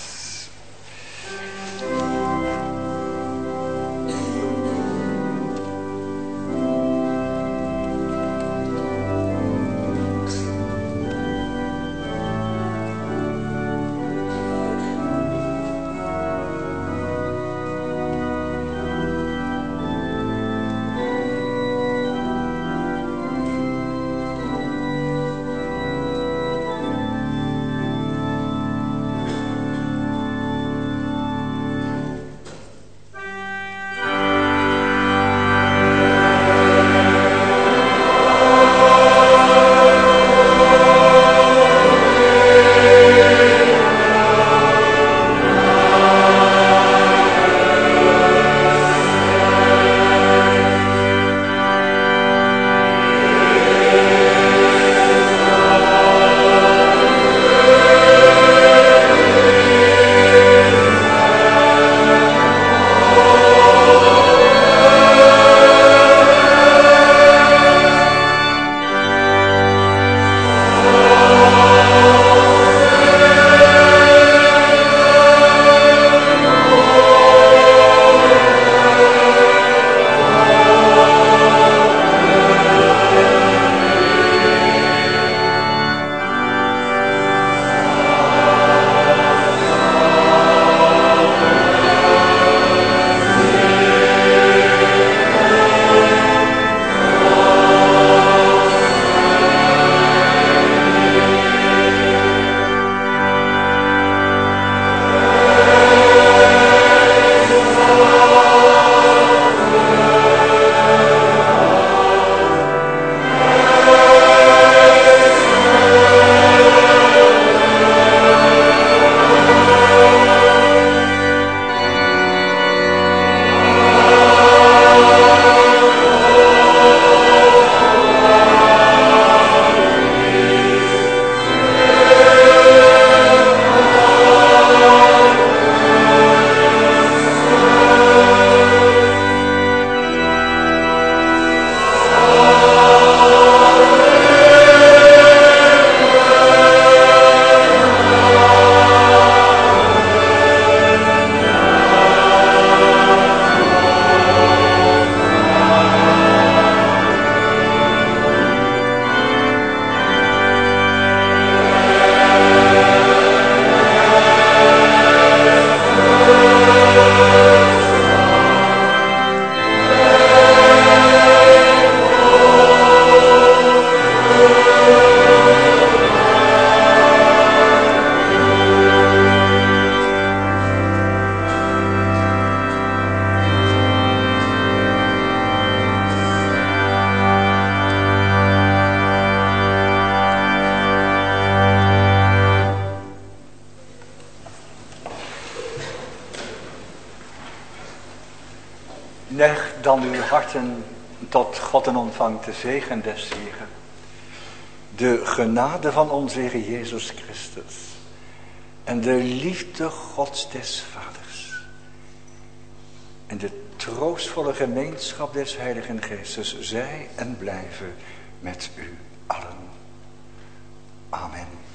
Leg dan uw harten Tot God en ontvangt de zegen des Heren. De genade van onze Heer Jezus Christus. En de liefde Gods des Vaders. En de troostvolle gemeenschap des Heiligen Geestes. Zij en blijven met u allen. Amen.